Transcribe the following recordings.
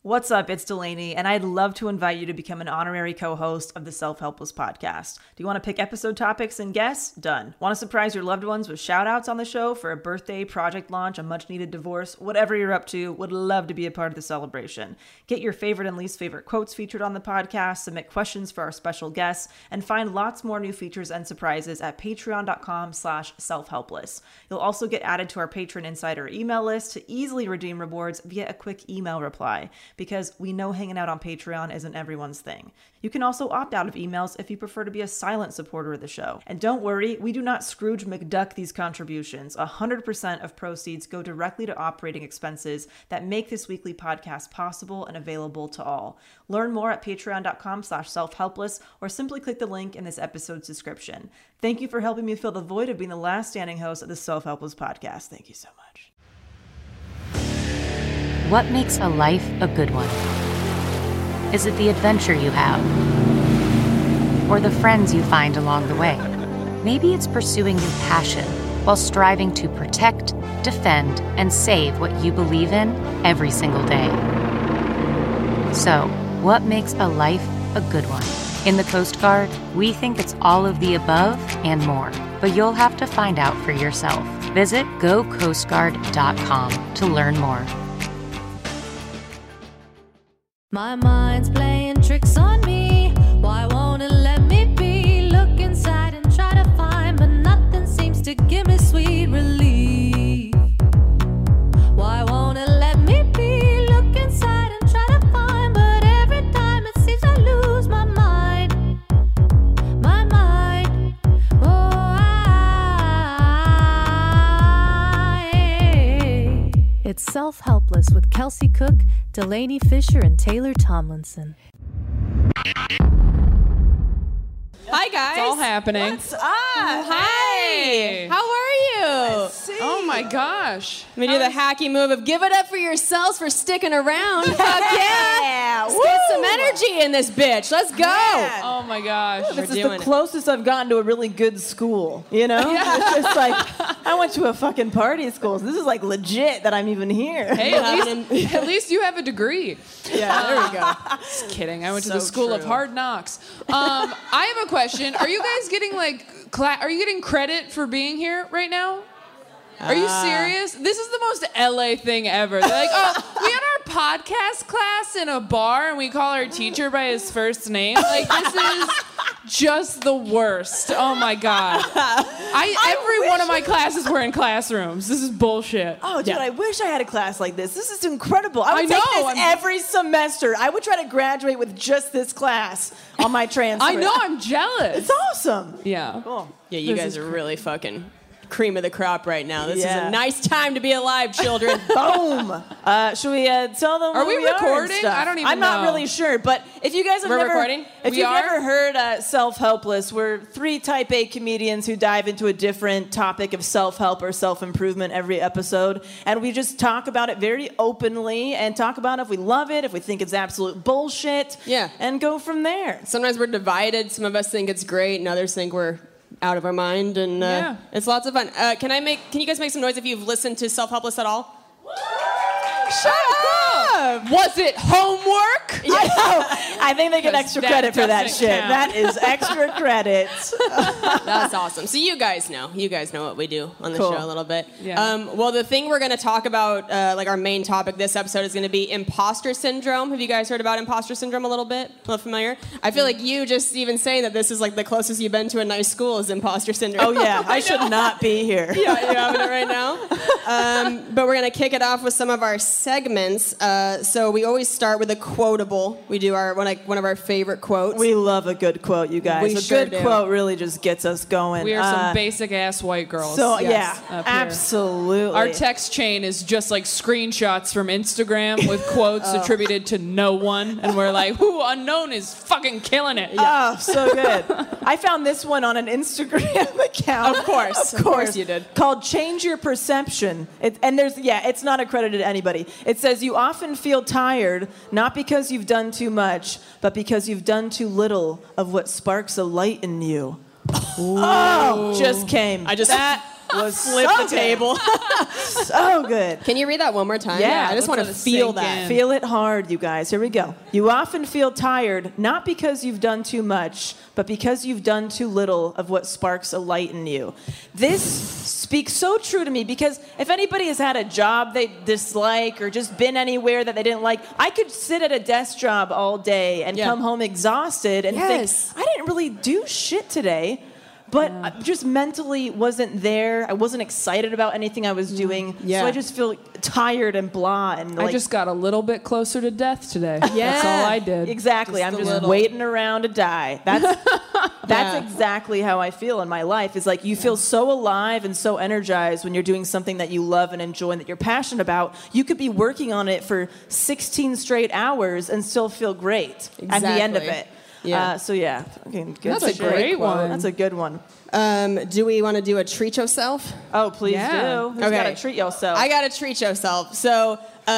What's up? It's Delaney, and I'd love to invite you to become an honorary co-host of the Self-Helpless podcast. Do you want to pick episode topics and guests? Done. Want to surprise your loved ones with shout-outs on the show for a birthday, project launch, a much-needed divorce? Whatever you're up to, would love to be a part of the celebration. Get your favorite and least favorite quotes featured on the podcast, submit questions for our special guests, and find lots more new features and surprises at patreon.com/selfhelpless. You'll also get added to our Patron Insider email list to easily redeem rewards via a quick email reply, because we know hanging out on Patreon isn't everyone's thing. You can also opt out of emails if you prefer to be a silent supporter of the show. And don't worry, we do not Scrooge McDuck these contributions. 100% of proceeds go directly to operating expenses that make this weekly podcast possible and available to all. Learn more at patreon.com/selfhelpless or simply click the link in this episode's description. Thank you for helping me fill the void of being the last standing host of the Self-Helpless podcast. Thank you so much. What makes a life a good one? Is it the adventure you have? Or the friends you find along the way? Maybe it's pursuing your passion while striving to protect, defend, and save what you believe in every single day. So, what makes a life a good one? In the Coast Guard, we think it's all of the above and more, but you'll have to find out for yourself. Visit gocoastguard.com to learn more. My mind's playing tricks on me. Why won't it let me be? Look inside and try to find, but nothing seems to give me sweet relief. Why won't it let me be? Look inside and try to find, but every time it seems I lose my mind. My mind. It's Self-Helpless with Kelsey Cook, Delaney Fisher, and Taylor Tomlinson. Hi, guys. It's all happening. What's up? Hi. How are you? Oh my gosh. Let me do the hacky move of give it up for yourselves for sticking around. Fuck yeah. Let's get some energy in this bitch. Let's go. Yeah. Oh my gosh. This is the closest I've gotten to a really good school, you know? It's just like, I went to a fucking party school, so this is like legit that I'm even here. Hey, at least you have a degree. Yeah, there we go. Just kidding. I went to So the School of true. Hard Knocks. I have a question. Are you guys getting are you getting credit for being here right now? Are you serious? This is the most LA thing ever. They're like, oh, we had our podcast class in a bar and we call our teacher by his first name. Like, this is just the worst. Oh my God. Every one of my classes were in classrooms. This is bullshit. Oh, dude, I wish I had a class like this. This is incredible. I would I take know, this every semester. I would try to graduate with just this class on my transcript. I know, I'm jealous. It's awesome. Yeah. Cool. Yeah, you guys are really fucking cream of the crop right now. This is Yeah. a nice time to be alive, children. Boom. Should we tell them Are who we we are and recording? stuff? I don't even I'm not know. really sure, but if you guys have We're never, recording? if We you've are? never heard Self-Helpless, we're 3 Type A comedians who dive into a different topic of self-help or self-improvement every episode, and we just talk about it very openly and talk about if we love it, if we think it's absolute bullshit, Yeah. and go from there. Sometimes we're divided. Some of us think it's great, and others think we're out of our mind, and Yeah. it's lots of fun. Can you guys make some noise if you've listened to Self-Helpless at all? Shut up! Was it homework? I know. I think they get 'Cause extra that credit for that doesn't shit. count. That is extra credit. That's awesome. So you guys know what we do on the Cool. show a little bit. Yeah. Well, the thing we're going to talk about, like our main topic this episode, is going to be imposter syndrome. Have you guys heard about imposter syndrome a little bit? A little familiar? I feel like you just even saying that this is like the closest you've been to a nice school is imposter syndrome. Oh yeah, I should not be here. Yeah, you're having it right now. But we're going to kick it off with some of our segments. So we always start with a quotable. We do one of our favorite quotes. We love a good quote, you guys. We A sure good do. quote really just gets us going. We are some basic ass white girls. So Yes, yeah, up here. absolutely. Our text chain is just like screenshots from Instagram with quotes attributed to no one, and we're like, "Who unknown is fucking killing it." Oh, so good. I found this one on an Instagram account. Of course you did. Called Change Your Perception. It's not accredited to anybody. It says, you often feel tired, not because you've done too much, but because you've done too little of what sparks a light in you. Oh, just came. I just was Flip so the good. table. So good. Can you read that one more time? Yeah, I just want to let it feel sink that. in. Feel it hard, you guys. Here we go. You often feel tired, not because you've done too much, but because you've done too little of what sparks a light in you. This speaks so true to me because if anybody has had a job they dislike or just been anywhere that they didn't like, I could sit at a desk job all day and Yeah. come home exhausted and Yes. think, I didn't really do shit today. But I just mentally wasn't there. I wasn't excited about anything I was doing. Yeah. So I just feel tired and blah. And I like, just got a little bit closer to death today. Yeah. That's all I did. exactly. Just I'm a just little. waiting around to die. That's Yeah. exactly how I feel in my life. Is like you feel so alive and so energized when you're doing something that you love and enjoy and that you're passionate about. You could be working on it for 16 straight hours and still feel great at the end of Exactly. it. Yeah. So yeah, fucking good. That's a great one. That's a good one. Do we want to do a treat yourself? Oh, please Yeah. do. Who's Okay. got to treat yourself? I got to treat yourself. So,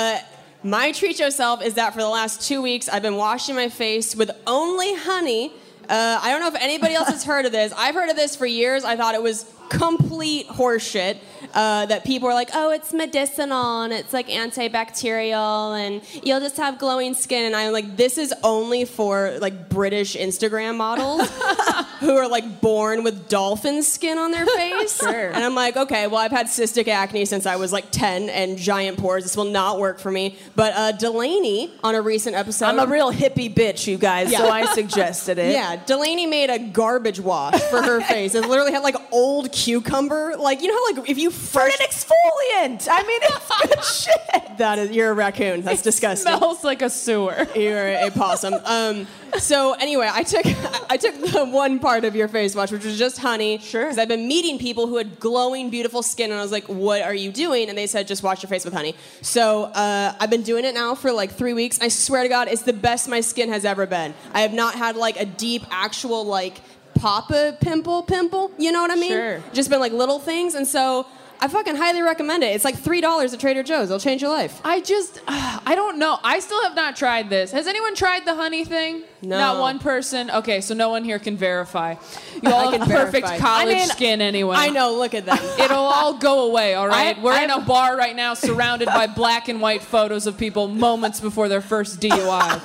my treat yourself is that for the last 2 weeks, I've been washing my face with only honey. I don't know if anybody else has heard of this. I've heard of this for years. I thought it was complete horseshit. That people are like, oh, it's medicinal and it's like antibacterial and you'll just have glowing skin. And I'm like, this is only for like British Instagram models who are like born with dolphin skin on their face. Sure. And I'm like, okay, well, I've had cystic acne since I was like 10 and giant pores. This will not work for me. But Delaney, on a recent episode. I'm a real hippie bitch, you guys, so Yeah. I suggested it. Yeah, Delaney made a garbage wash for her face. It literally had like old cucumber. Like, you know how like if you For fresh... an exfoliant. I mean, it's good shit. That is, you're a raccoon. That's disgusting. Smells like a sewer. You're a possum. So anyway, I took the one part of your face wash, which was just honey. Sure. Because I've been meeting people who had glowing, beautiful skin, and I was like, "What are you doing?" And they said, "Just wash your face with honey." So I've been doing it now for like 3 weeks. I swear to God, it's the best my skin has ever been. I have not had like a deep, actual like papa pimple. You know what I mean? Sure. Just been like little things, and so. I fucking highly recommend it. It's like $3 at Trader Joe's. It'll change your life. I don't know. I still have not tried this. Has anyone tried the honey thing? No. Not one person? Okay, so no one here can verify. You all I have can perfect verify. college I mean, skin anyway. I know, look at them. It'll all go away, all right? We're in I've- a bar right now surrounded by black and white photos of people moments before their first DUI.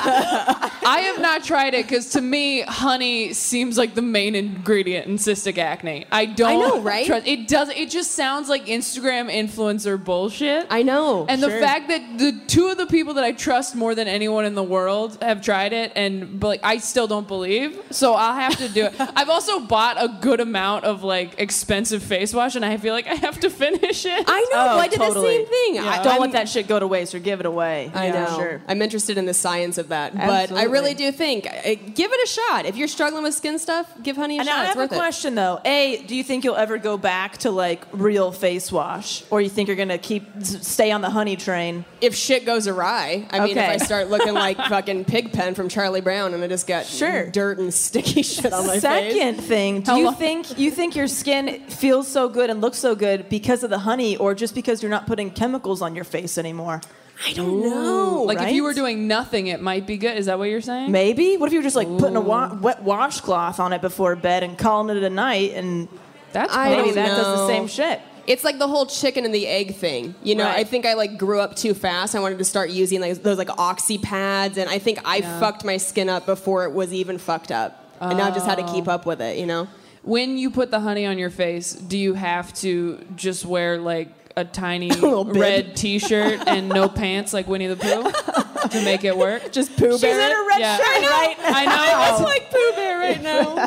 I have not tried it because to me, honey seems like the main ingredient in cystic acne. I don't I know, right? trust it. It just sounds like Instagram influencer bullshit. I know. And the fact that the two of the people that I trust more than anyone in the world have tried it, but like I still don't believe, so I'll have to do it. I've also bought a good amount of like expensive face wash, and I feel like I have to finish it. I know. Oh, I did totally. the same thing. Don't I'm- let that shit go to waste or give it away. I Yeah, know. Sure. I'm interested in the science of that, but I Absolutely. really do think give it a shot. If you're struggling with skin stuff, give honey a And shot. I It's have a worth it. question though. Do you think you'll ever go back to like real face wash, or you think you're gonna stay on the honey train? If shit goes awry, I mean, if Okay. I start looking like fucking Pigpen from Charlie Brown, and I just got Sure. dirt and sticky shit on my face. Second thing, do you think your skin feels so good and looks so good because of the honey, or just because you're not putting chemicals on your face anymore? I don't know. Like if you right? were doing nothing, it might be good. Is that what you're saying? Maybe. What if you were just like putting a wet washcloth on it before bed and calling it a night, and That's I maybe don't that does the know. same shit? It's like the whole chicken and the egg thing. You know, Right. I think I like grew up too fast. I wanted to start using like those like oxy pads, and I think I fucked my skin up before it was even fucked up. And now I've just had to keep up with it, you know? When you put the honey on your face, do you have to just wear like a tiny little bib. red T-shirt and no pants like Winnie the Pooh to make it work? Just Pooh She's Bear. in a red Yeah. shirt, right? I know. It's like Pooh Bear right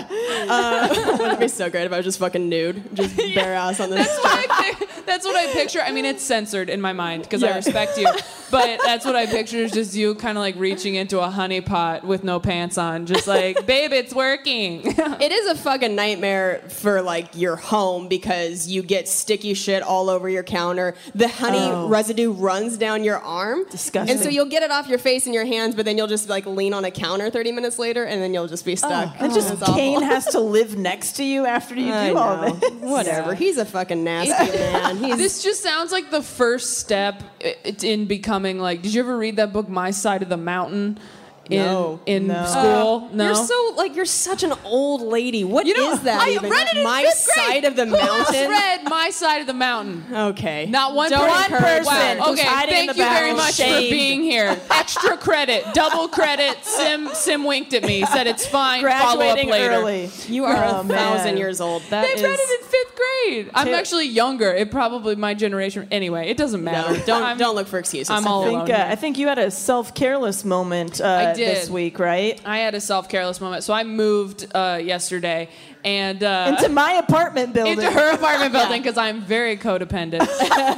now. Wouldn't it be so great if I was just fucking nude, just bare ass on this? That's what I picture. I mean, it's censored in my mind because I Yeah. respect you. But that's what I picture is just you kind of like reaching into a honey pot with no pants on. Just like, babe, it's working. It is a fucking nightmare for like your home because you get sticky shit all over your counter. The honey residue runs down your arm. Disgusting. And so you'll get it off your face and your hands, but then you'll just like lean on a counter 30 minutes later and then you'll just be stuck. And just It's awful. Kane has to live next to you after you I do all know. this. Whatever. He's a fucking nasty man. He's This just sounds like the first step in becoming like. Did you ever read that book, My Side of the Mountain? in school? No. You're such an old lady. What is that I even? read it in My fifth grade. Side of the Who else Mountain? read My Side of the Mountain? Okay. Not one Don't person. encourage Wow. that. Who's Okay, hiding in thank the you back very and much shamed. for being here. Extra credit, double credit. Sim winked at me, said it's fine. Follow up Graduating later. early. You are Oh, 1,000 man. years old. They read it in fifth grade. I'm actually younger. It probably my generation. Anyway, it doesn't matter. Don't look for excuses. I'm all alone. I think you had a self-careless moment I did. this week, right? I had a self-careless moment. So I moved yesterday and Into my apartment building. into her apartment building because I'm very codependent.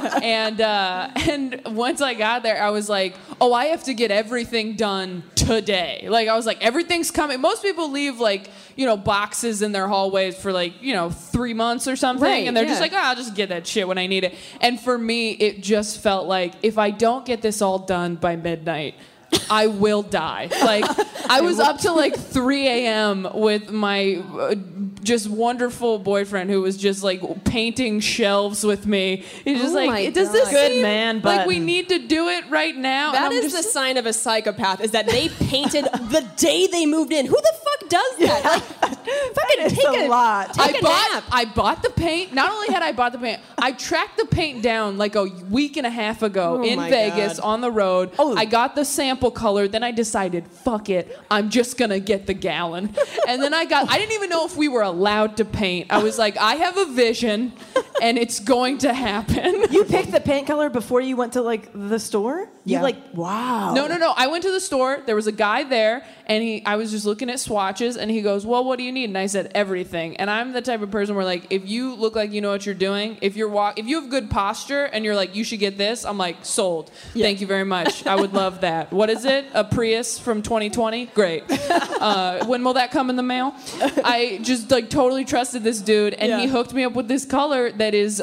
and once I got there, I was like, oh, I have to get everything done today. Like I was like, everything's coming. Most people leave like, boxes in their hallways for like, 3 months or something. Right, and they're just yeah. like, I'll just get that shit when I need it. And for me, it just felt like if I don't get this all done by midnight, I will die. Like, I was up till like 3 a.m. with my just wonderful boyfriend who was just like painting shelves with me. He's just Oh my like, does this God. Good seem man like we button. need to do it right now? That And I'm is the just- sign of a psychopath, is that they painted the day they moved in. Who the fuck does that? Like, fucking It's take a lot. Take a nap. I bought the paint. Not only had I bought the paint, I tracked the paint down like a week and a half ago Oh in my Vegas God. on the road. Oh. I got the sample color. Then I decided, fuck it. I'm just going to get the gallon. And then I didn't even know if we were allowed to paint. I was like, I have a vision and it's going to happen. You picked the paint color before you went to like the store? Yeah. You like, wow. No. I went to the store. There was a guy there, and I was just looking at swatches, and he goes, "Well, what do you need?" And I said, "Everything." And I'm the type of person where, like, if you look like you know what you're doing, if you have good posture, and you're like, "You should get this," I'm like, "Sold. Thank you very much. I would love that." What is it? A Prius from 2020? Great. When will that come in the mail? I just like totally trusted this dude, and he hooked me up with this color that is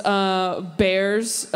Bear's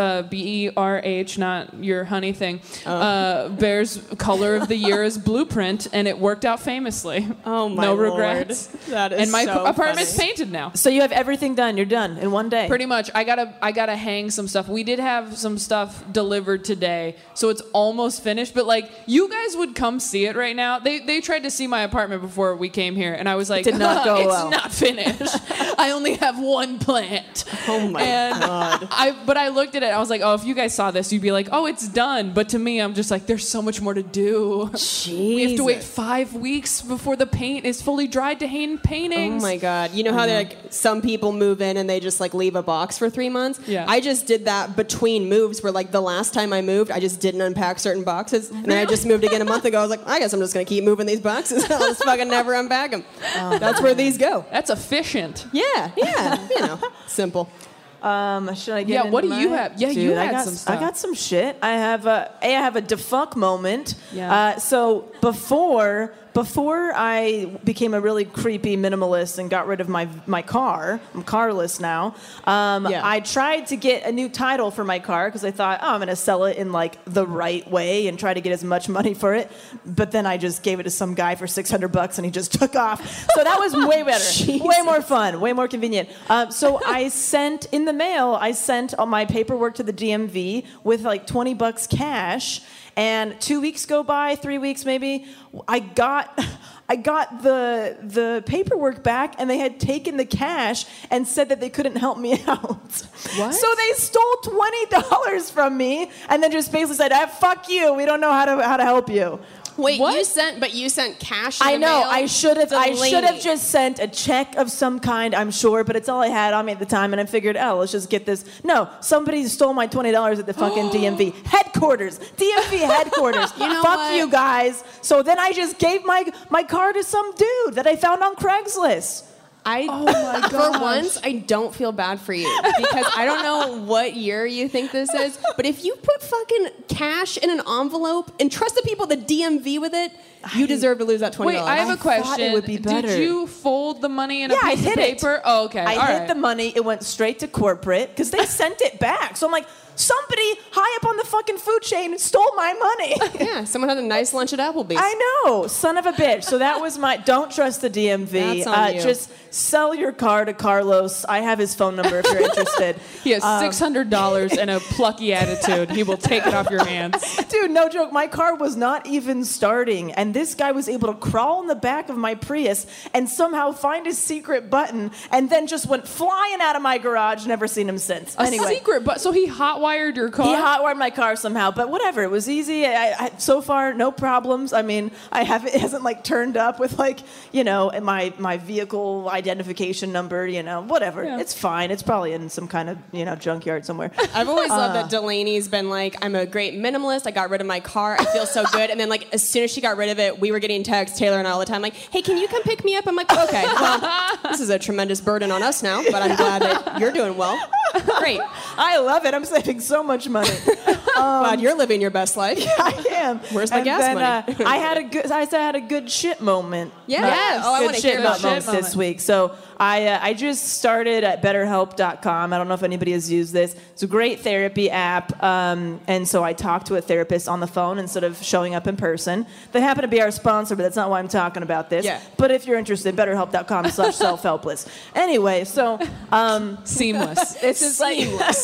BERH, not your honey thing. Bear's color of the year is Blueprint, and it worked out famously. Oh my no Lord. regrets. That is and my so apartment's funny. painted now. So you have everything done. You're done in one day. Pretty much. I gotta hang some stuff. We did have some stuff delivered today, so it's almost finished. But like, you guys would come see it right now. They tried to see my apartment before we came here, and I was like, Did not go it's well. not finished. I only have one plant. Oh my God. But I looked at it. I was like, oh, if you guys saw this, you'd be like, oh, it's done. But to me, I'm just like, there's so much more to do. We have to wait 5 weeks before the paint is fully dried to hang Oh paintings. my God. You know how like some people move in and they just like leave a box for 3 months? Yeah. I just did that between moves where like the last time I moved, I just didn't unpack certain boxes. And then I just moved again a month ago. I was like, I guess I'm just going to keep moving these boxes. I'll just fucking never unpack them. That's where these go. That's efficient. Yeah. Simple. Should I get Yeah, what into do you mine? have? Yeah, Dude, you I had got some stuff. I got some shit. I have a defunct moment. Yeah. So before I became a really creepy minimalist and got rid of my car, I'm carless now. I tried to get a new title for my car because I thought, I'm going to sell it in like the right way and try to get as much money for it. But then I just gave it to some guy for $600 and he just took off. So that was way better, way more fun, way more convenient. So I sent in the mail. I sent all my paperwork to the DMV with like $20 cash. And 2 weeks go by, 3 weeks maybe. I got the paperwork back, and they had taken the cash and said that they couldn't help me out. What? So they stole $20 from me, and then just basically said, "Fuck you. We don't know how to help you." Wait, What? you sent cash in I the know. mail? I should have Delaney. just sent a check of some kind, I'm sure, but it's all I had on me at the time, and I figured, let's just get this. No, somebody stole my $20 at the fucking DMV headquarters. DMV headquarters. You know Fuck what? you guys. So then I just gave my car to some dude that I found on Craigslist. For once, I don't feel bad for you because I don't know what year you think this is, but if you put fucking cash in an envelope and trust the people at the DMV with it, you deserve to lose that $20. Wait, I have a question. thought it would be better. Did you fold the money in a Yeah, I piece of hid it. paper? Oh, okay. I All hid right. the money. It went straight to corporate because they sent it back. So I'm like, somebody high up on the fucking food chain stole my money. Yeah, someone had a nice lunch at Applebee's. I know, son of a bitch. So that was my, don't trust the DMV. That's on you. Just sell your car to Carlos. I have his phone number if you're interested. He has $600 and a plucky attitude. He will take it off your hands. Dude, no joke. My car was not even starting, and this guy was able to crawl in the back of my Prius and somehow find his secret button, and then just went flying out of my garage. Never seen him since. A secret, but so he hotwired your car? He hotwired my car somehow, but whatever. It was easy. I so far, no problems. I mean, it hasn't like turned up with like, you know, my vehicle identification number, you know, whatever. Yeah. It's fine. It's probably in some kind of, you know, junkyard somewhere. I've always loved that Delaney's been like, I'm a great minimalist. I got rid of my car. I feel so good. And then like as soon as she got rid of it, we were getting texts, Taylor and I all the time, like, hey, can you come pick me up? I'm like, okay, well, this is a tremendous burden on us now, but I'm glad that you're doing well. Great. I love it. I'm saving so much money. Glad you're living your best life. I am. Where's my gas money? I had a good shit moment. Yeah. Yes. Oh, I good wanna shit hear about moments shit this week. So I just started at BetterHelp.com. I don't know if anybody has used this. It's a great therapy app, and so I talk to a therapist on the phone instead of showing up in person. They happen to be our sponsor, but that's not why I'm talking about this. Yeah. But if you're interested, BetterHelp.com/selfhelpless. Anyway, so Seamless. this is like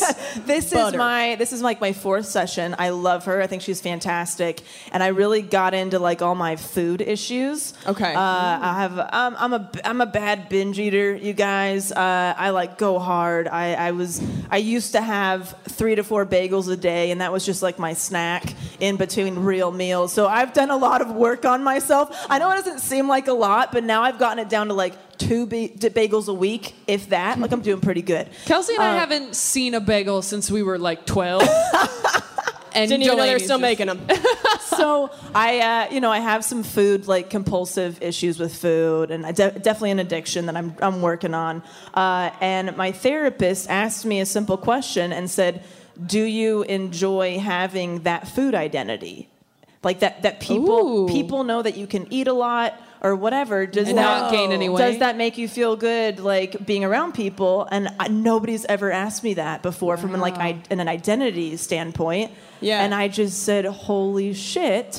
this is like my fourth session. I love her. I think she's fantastic, and I really got into like all my food issues. Okay. I'm a bad binge eater, you guys. I like go hard. I used to have 3 to 4 bagels a day, and that was just like my snack in between real meals. So I've done a lot of work on myself. I know it doesn't seem like a lot, but now I've gotten it down to like 2 bagels a week, if that. Like I'm doing pretty good. Kelsey and I haven't seen a bagel since we were like 12. And Didn't even know they were Delaney's still just- making them. So I have some food like compulsive issues with food, and definitely an addiction that I'm working on. And my therapist asked me a simple question and said, "Do you enjoy having that food identity, like that people know that you can eat a lot?" Or whatever, does And that not gain any weight? Does that make you feel good, like being around people? And nobody's ever asked me that before from like in an identity standpoint. Yeah. And I just said, "Holy shit."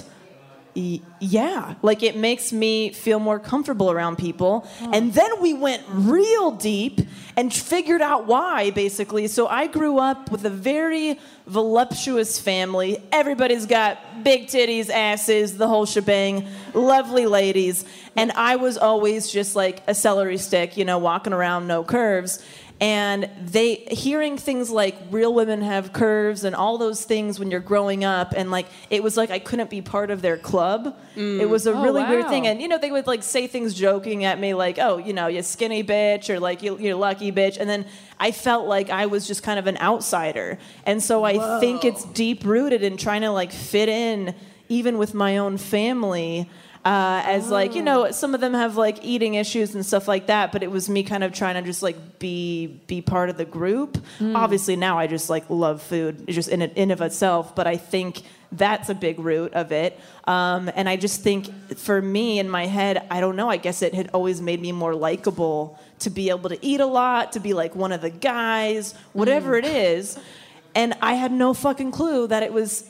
Yeah, like it makes me feel more comfortable around people. And then we went real deep and figured out why, basically. So I grew up with a very voluptuous family. Everybody's got big titties, asses, the whole shebang, lovely ladies. And I was always just like a celery stick, you know, walking around, no curves. And hearing things like real women have curves and all those things when you're growing up, and like it was like I couldn't be part of their club. It was a really weird thing. And you know, they would like say things joking at me like, "Oh, you know, you skinny bitch," or like you're lucky bitch. And then I felt like I was just kind of an outsider. And so I think it's deep rooted in trying to like fit in even with my own family. As like, you know, some of them have like eating issues and stuff like that, but it was me kind of trying to just like be part of the group. Obviously now I just like love food just in of itself, but I think that's a big root of it. And I just think for me in my head, I don't know, I guess it had always made me more likable to be able to eat a lot, to be like one of the guys, whatever it is. And I had no fucking clue that it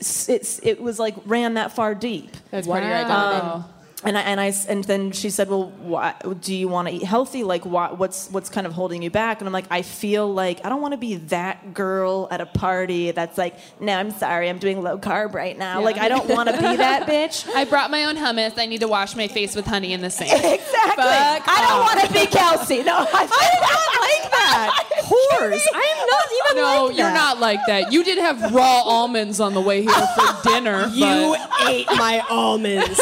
was like ran that far deep. That's part of your identity. And then she said, "Well, do you want to eat healthy? Like, what's kind of holding you back?" And I'm like, "I feel like I don't want to be that girl at a party that's like, no, I'm sorry, I'm doing low carb right now. Like, I don't want to be that bitch." I brought my own hummus. I need to wash my face with honey in the sink. Exactly. I don't want to be Kelsey. No, I'm not like that. Whores. I am not even No, like that. you're not like that. You did have raw almonds on the way here for dinner. You but ate my almonds.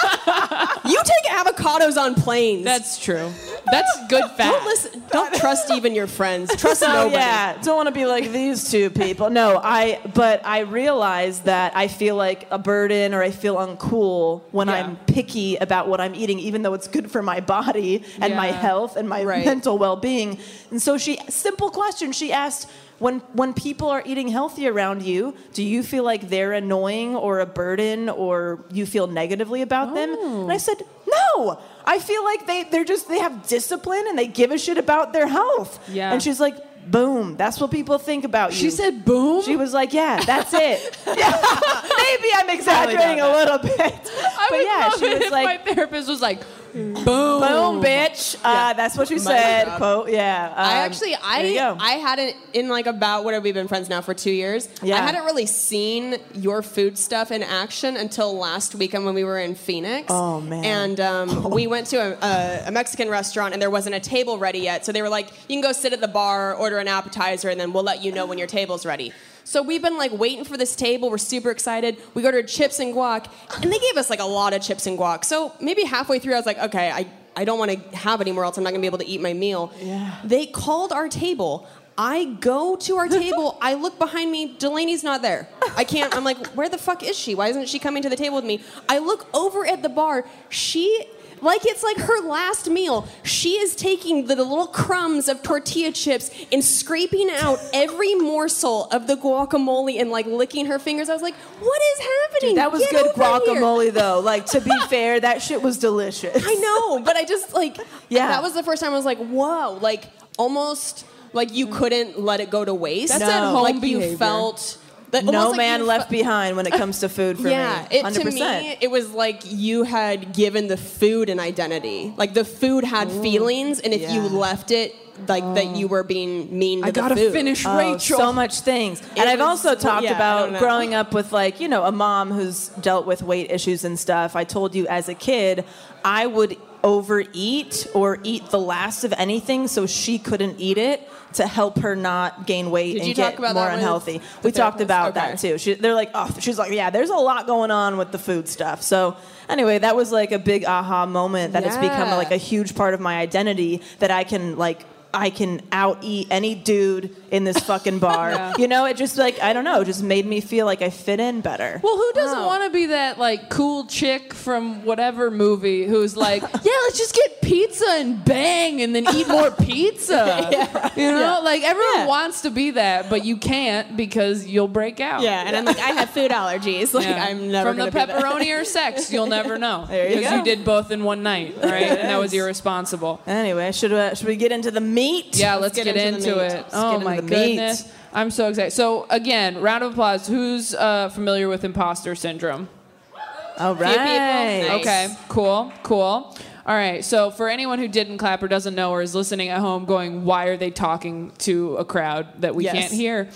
You take avocados on planes. that's true. That's good fat. Don't listen. Don't trust even your friends. Trust nobody. Yeah, don't want to be like these two people. No, but I realize that I feel like a burden or I feel uncool when I'm picky about what I'm eating, even though it's good for my body and my health and my mental well-being. And so simple question, she asked, when people are eating healthy around you, do you feel like they're annoying or a burden or you feel negatively about them? And I said, no. I feel like they have discipline and they give a shit about their health. Yeah. And she's like, boom. That's what people think about you. She said boom? She was like, yeah, that's it. Maybe I'm exaggerating a little bit. I But would yeah, love she it was if like, my therapist was like, boom. boom, bitch. That's what she said. Quote, yeah. There you go. I hadn't, in like about, what have we been friends now for 2 years? Yeah. I hadn't really seen your food stuff in action until last weekend when we were in Phoenix. Oh, man. And we went to a Mexican restaurant and there wasn't a table ready yet. So they were like, you can go sit at the bar, order an appetizer, and then we'll let you know when your table's ready. So we've been like waiting for this table. We're super excited. We ordered chips and guac, and they gave us like a lot of chips and guac. So maybe halfway through, I was like, okay, I don't want to have any more, else I'm not gonna be able to eat my meal. Yeah. They called our table. I go to our table. I look behind me. Delaney's not there. I can't. I'm like, where the fuck is she? Why isn't she coming to the table with me? I look over at the bar. Like it's like her last meal. She is taking the little crumbs of tortilla chips and scraping out every morsel of the guacamole and like licking her fingers. I was like, what is happening? Dude, that was Get good over guacamole, here. though. Like, to be fair, that shit was delicious. I know, but I just like, Yeah. that was the first time I was like, whoa, like almost like you couldn't let it go to waste. That's at home like behavior. you felt. That No almost like man you left behind when it comes to food for yeah, me. it, 100%. to me, it was like you had given the food an identity. Like the food had feelings, and if you Yeah. left it, like that you were being mean to I the gotta food. finish Oh, Rachel. so much things. And I've was- also talked yeah, I about don't know. growing up with, like, you know, a mom who's dealt with weight issues and stuff. I told you as a kid, I would overeat or eat the last of anything so she couldn't eat it to help her not gain weight Did and you get talk about more that with unhealthy. the We talked therapist? about Okay. that too. They're like, oh, she's like, yeah, there's a lot going on with the food stuff. So anyway, that was like a big aha moment that it's become Yeah. like a huge part of my identity that I can out eat any dude in this fucking bar. You know, it just like, I don't know, just made me feel like I fit in better. Well, who doesn't Wow. want to be that like cool chick from whatever movie who's like, yeah, let's just get pizza and bang and then eat more pizza. You know, like everyone wants to be that, but you can't because you'll break out. Yeah, and I'm like, I have food allergies. Like Yeah. I'm never from the gonna be that. pepperoni or sex, you'll never know There you because go. you did both in one night, right? And that was irresponsible. Anyway, should we get into the meat? Yeah, let's get get into the into meat. it. Let's Oh get into my the meat. goodness. I'm so excited. So again, round of applause. Who's familiar with imposter syndrome? All people. right. Nice. Okay, cool. All right, so for anyone who didn't clap or doesn't know or is listening at home going, why are they talking to a crowd that we Yes. can't hear?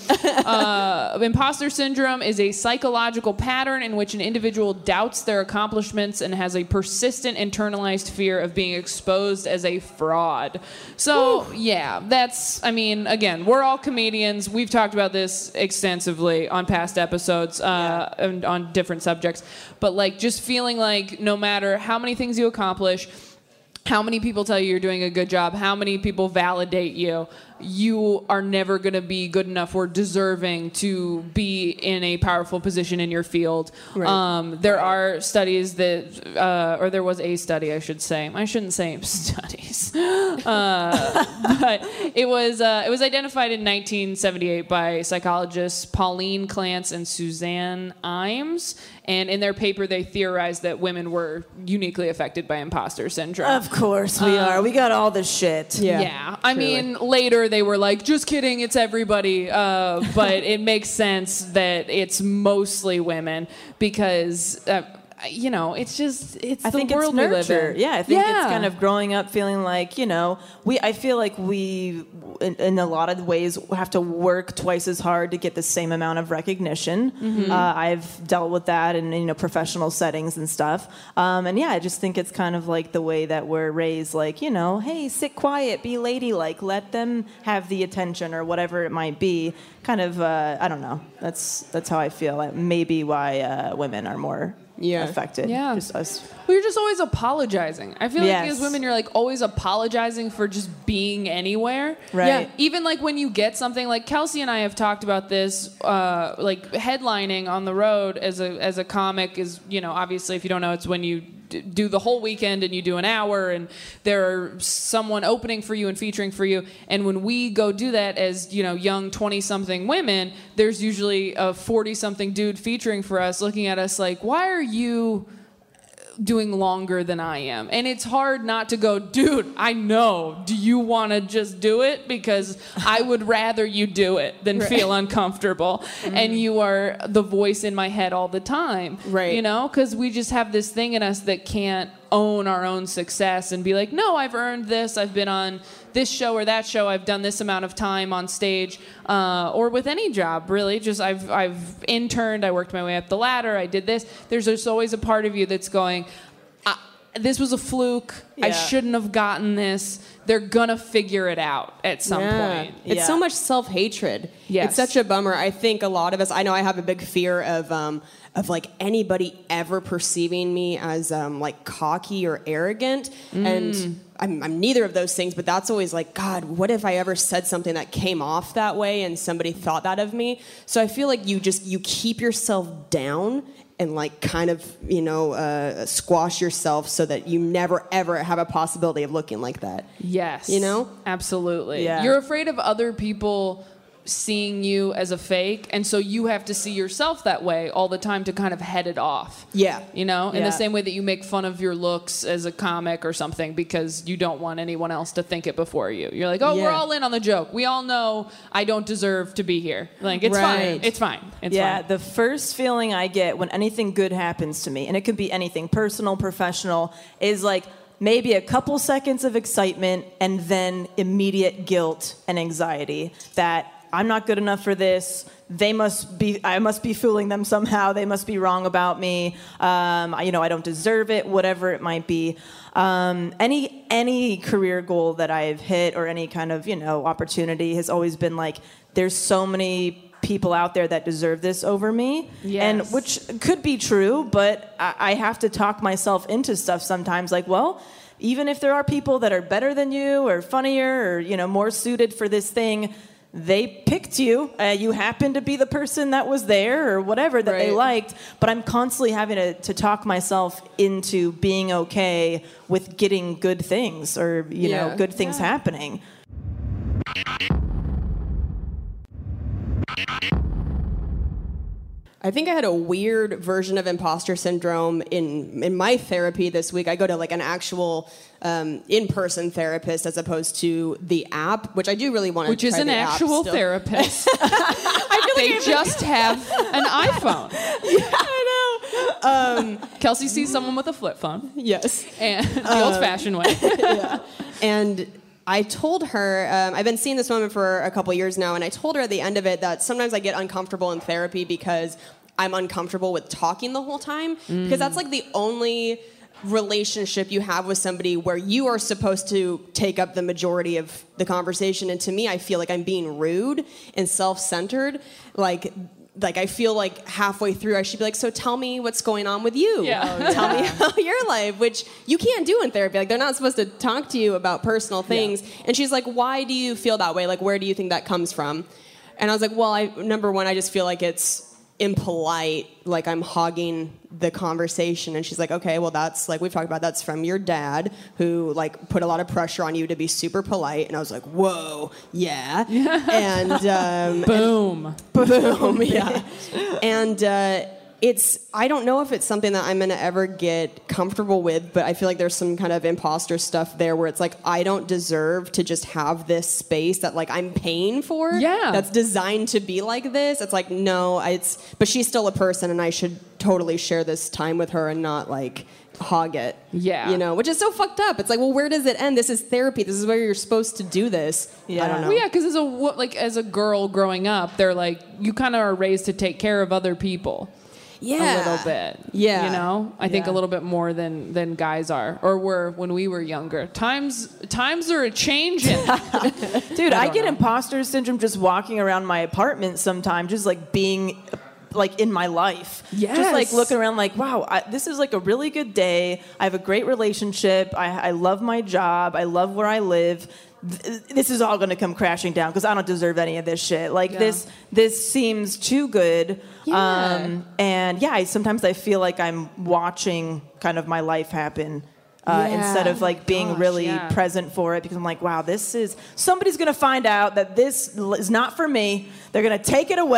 Imposter syndrome is a psychological pattern in which an individual doubts their accomplishments and has a persistent internalized fear of being exposed as a fraud. So, yeah, that's, I mean, again, we're all comedians. We've talked about this extensively on past episodes and on different subjects. But, like, just feeling like no matter how many things you accomplish, how many people tell you you're doing a good job, how many people validate you, you are never going to be good enough or deserving to be in a powerful position in your field. There are studies that, or there was a study, I should say. I shouldn't say studies. But it was identified in 1978 by psychologists Pauline Clance and Suzanne Imes. And in their paper, they theorized that women were uniquely affected by imposter syndrome. Of course we are. We got all the shit. Yeah. I mean, later they were like, just kidding, it's everybody. But it makes sense that it's mostly women because, you know, it's I the think world it's we live nurture. in. Yeah, I think it's kind of growing up feeling like, you know, I feel like we, in a lot of ways, have to work twice as hard to get the same amount of recognition. Mm-hmm. I've dealt with that in, you know, professional settings and stuff. And yeah, I just think it's kind of like the way that we're raised, like, you know, hey, sit quiet, be ladylike, let them have the attention or whatever it might be. Kind of, I don't know. That's how I feel. That may be why women are more affected. Yeah. Just us. Well, you're just always apologizing. I feel like Yes. as women, you're like always apologizing for just being anywhere. Right. Yeah. Even like when you get something, like Kelsey and I have talked about this, like headlining on the road as a comic is, you know, obviously if you don't know, it's when you do the whole weekend and you do an hour and there are someone opening for you and featuring for you. And when we go do that as, you know, young 20-something women, there's usually a 40-something dude featuring for us looking at us like, why are you doing longer than I am. And it's hard not to go, dude, I know. Do you want to just do it? Because I would rather you do it than feel uncomfortable. And you are the voice in my head all the time. Right. You know, because we just have this thing in us that can't own our own success and be like, no, I've earned this. I've been on this show or that show. I've done this amount of time on stage, or with any job, really. Just I've interned. I worked my way up the ladder. I did this. There's just always a part of you that's going, this was a fluke. I shouldn't have gotten this. They're gonna figure it out at some point. It's so much self-hatred. Yes. It's such a bummer. I think a lot of us, I know I have a big fear of like anybody ever perceiving me as like cocky or arrogant. And I'm neither of those things, but that's always like, God, what if I ever said something that came off that way and somebody thought that of me? So I feel like you keep yourself down and like kind of, squash yourself so that you never ever have a possibility of looking like that. Yes. You know? Absolutely. Yeah. You're afraid of other people seeing you as a fake, and so you have to see yourself that way all the time to kind of head it off. Yeah. You know, in Yeah. the same way that you make fun of your looks as a comic or something because you don't want anyone else to think it before you. You're like, oh, we're all in on the joke. We all know I don't deserve to be here. Like, it's fine. It's fine. It's fine. The first feeling I get when anything good happens to me, and it could be anything, personal, professional, is like maybe a couple seconds of excitement and then immediate guilt and anxiety that I'm not good enough for this. I must be fooling them somehow. They must be wrong about me. I don't deserve it, whatever it might be. Any career goal that I've hit or any kind of, opportunity has always been like, there's so many people out there that deserve this over me. Yes. And which could be true, but I have to talk myself into stuff sometimes like, well, even if there are people that are better than you or funnier or, more suited for this thing, they picked you. You happened to be the person that was there or whatever that they liked. But I'm constantly having to talk myself into being okay with getting good things or, good things happening. I think I had a weird version of imposter syndrome in my therapy this week. I go to like an actual in-person therapist as opposed to the app, which I do really want to Which try is an the app actual still. therapist. They just have an iPhone. I know. Kelsey sees someone with a flip phone. Yes. And the old-fashioned way. And I told her, I've been seeing this woman for a couple years now, and I told her at the end of it that sometimes I get uncomfortable in therapy because I'm uncomfortable with talking the whole time. Because that's like the only relationship you have with somebody where you are supposed to take up the majority of the conversation. And to me, I feel like I'm being rude and self-centered. Like I feel like halfway through I should be like, so tell me what's going on with you. Tell me about your life, which you can't do in therapy. Like they're not supposed to talk to you about personal things. And she's like, why do you feel that way? Like, where do you think that comes from? And I was like, well, number one, I just feel like it's impolite, like I'm hogging the conversation. And she's like, okay, well, that's like we've talked about, that's from your dad who like put a lot of pressure on you to be super polite. And I was like, whoa, yeah. And Boom. boom, yeah. And I don't know if it's something that I'm going to ever get comfortable with, but I feel like there's some kind of imposter stuff there where it's like, I don't deserve to just have this space that like I'm paying for. Yeah. That's designed to be like this. It's like, no, but she's still a person and I should totally share this time with her and not like hog it. Yeah. Which is so fucked up. It's like, well, where does it end? This is therapy. This is where you're supposed to do this. Yeah. I don't know. Well, yeah, because as a girl growing up, they're like, you kind of are raised to take care of other people. Yeah. A little bit. Yeah. I think a little bit more than guys are, or were when we were younger. Times are a changing. Dude, I get imposter syndrome just walking around my apartment sometimes, just like being like in my life. Yes. Just like looking around like, wow, this is like a really good day. I have a great relationship. I love my job. I love where I live. This is all going to come crashing down because I don't deserve any of this shit. Like this seems too good. Yeah. Sometimes I feel like I'm watching kind of my life happen. Instead of like being really present for it, because I'm like, wow, somebody's going to find out that this is not for me. They're going to take it away.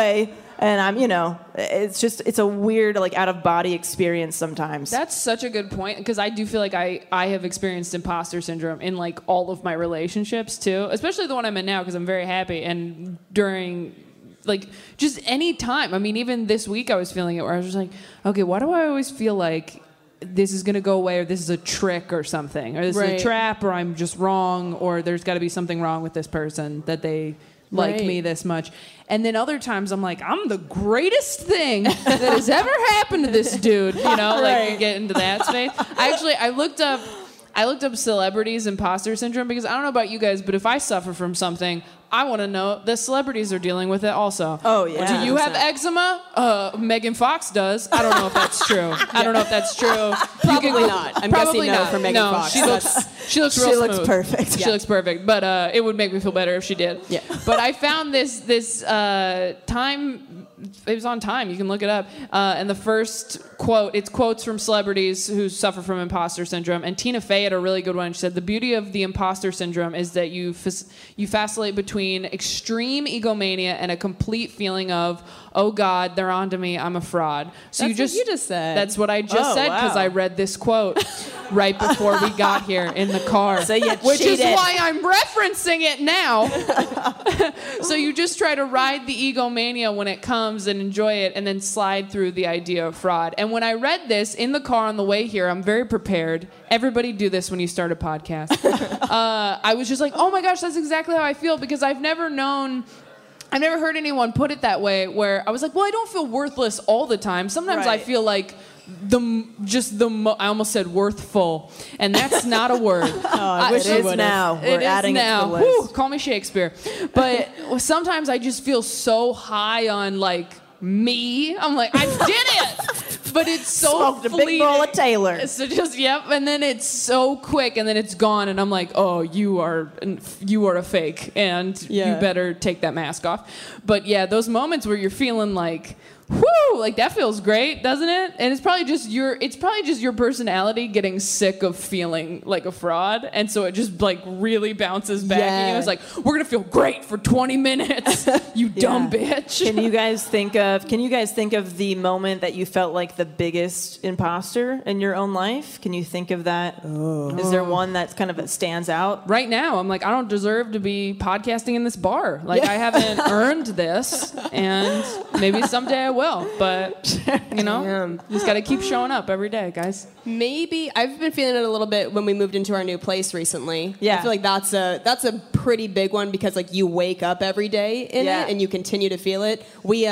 And I'm, it's a weird, like, out-of-body experience sometimes. That's such a good point, because I do feel like I have experienced imposter syndrome in, like, all of my relationships, too. Especially the one I'm in now, because I'm very happy. And during, like, just any time. I mean, even this week I was feeling it, where I was just like, okay, why do I always feel like this is going to go away, or this is a trick or something, or this is a trap, or I'm just wrong, or there's got to be something wrong with this person that they like me this much. And then other times I'm like, I'm the greatest thing that has ever happened to this dude, like you get into that space. I looked up celebrities imposter syndrome, because I don't know about you guys, but if I suffer from something, I want to know that celebrities are dealing with it also. Oh, yeah. Do you have eczema? Megan Fox does. I don't know if that's true. Probably not. I'm guessing no for Megan Fox. She looks real smooth. She looks perfect. She looks perfect. But it would make me feel better if she did. Yeah. But I found this Time. It was on Time. You can look it up. And the first quote, it's quotes from celebrities who suffer from imposter syndrome. And Tina Fey had a really good one. She said, the beauty of the imposter syndrome is that you vacillate between extreme egomania and a complete feeling of, oh God, they're onto me, I'm a fraud. So That's what you just said. That's what I just said, because wow. I read this quote right before we got here in the car. So you which is cheated. why I'm referencing it now. So you just try to ride the egomania when it comes and enjoy it, and then slide through the idea of fraud. And when I read this in the car on the way here, I'm very prepared. Everybody do this when you start a podcast. I was just like, oh my gosh, that's exactly how I feel, because I've never heard anyone put it that way, where I was like, well, I don't feel worthless all the time. Sometimes I Right. feel like I almost said worthful, and that's not a word. It is now. We're adding it to the list. Whew, call me Shakespeare. But sometimes I just feel so high on, like, me. I'm like, I did it! But it's so Smoked a big fleeting. bowl of Taylor. So just, yep, and then it's so quick, and then it's gone, and I'm like, oh, you are a fake, and you better take that mask off. But yeah, those moments where you're feeling like, whoo, like that feels great, doesn't it? And it's probably just your personality getting sick of feeling like a fraud, and so it just like really bounces back at you. It's like, we're gonna feel great for 20 minutes, you dumb bitch. Can you guys think of the moment that you felt like the biggest imposter in your own life? Can you think of that? Is there one that's kind of stands out? Right now, I'm like, I don't deserve to be podcasting in this bar. Like, I haven't earned this, and maybe someday I will. But, just got to keep showing up every day, guys. Maybe I've been feeling it a little bit when we moved into our new place recently. Yeah. I feel like that's a pretty big one, because like you wake up every day in it and you continue to feel it. We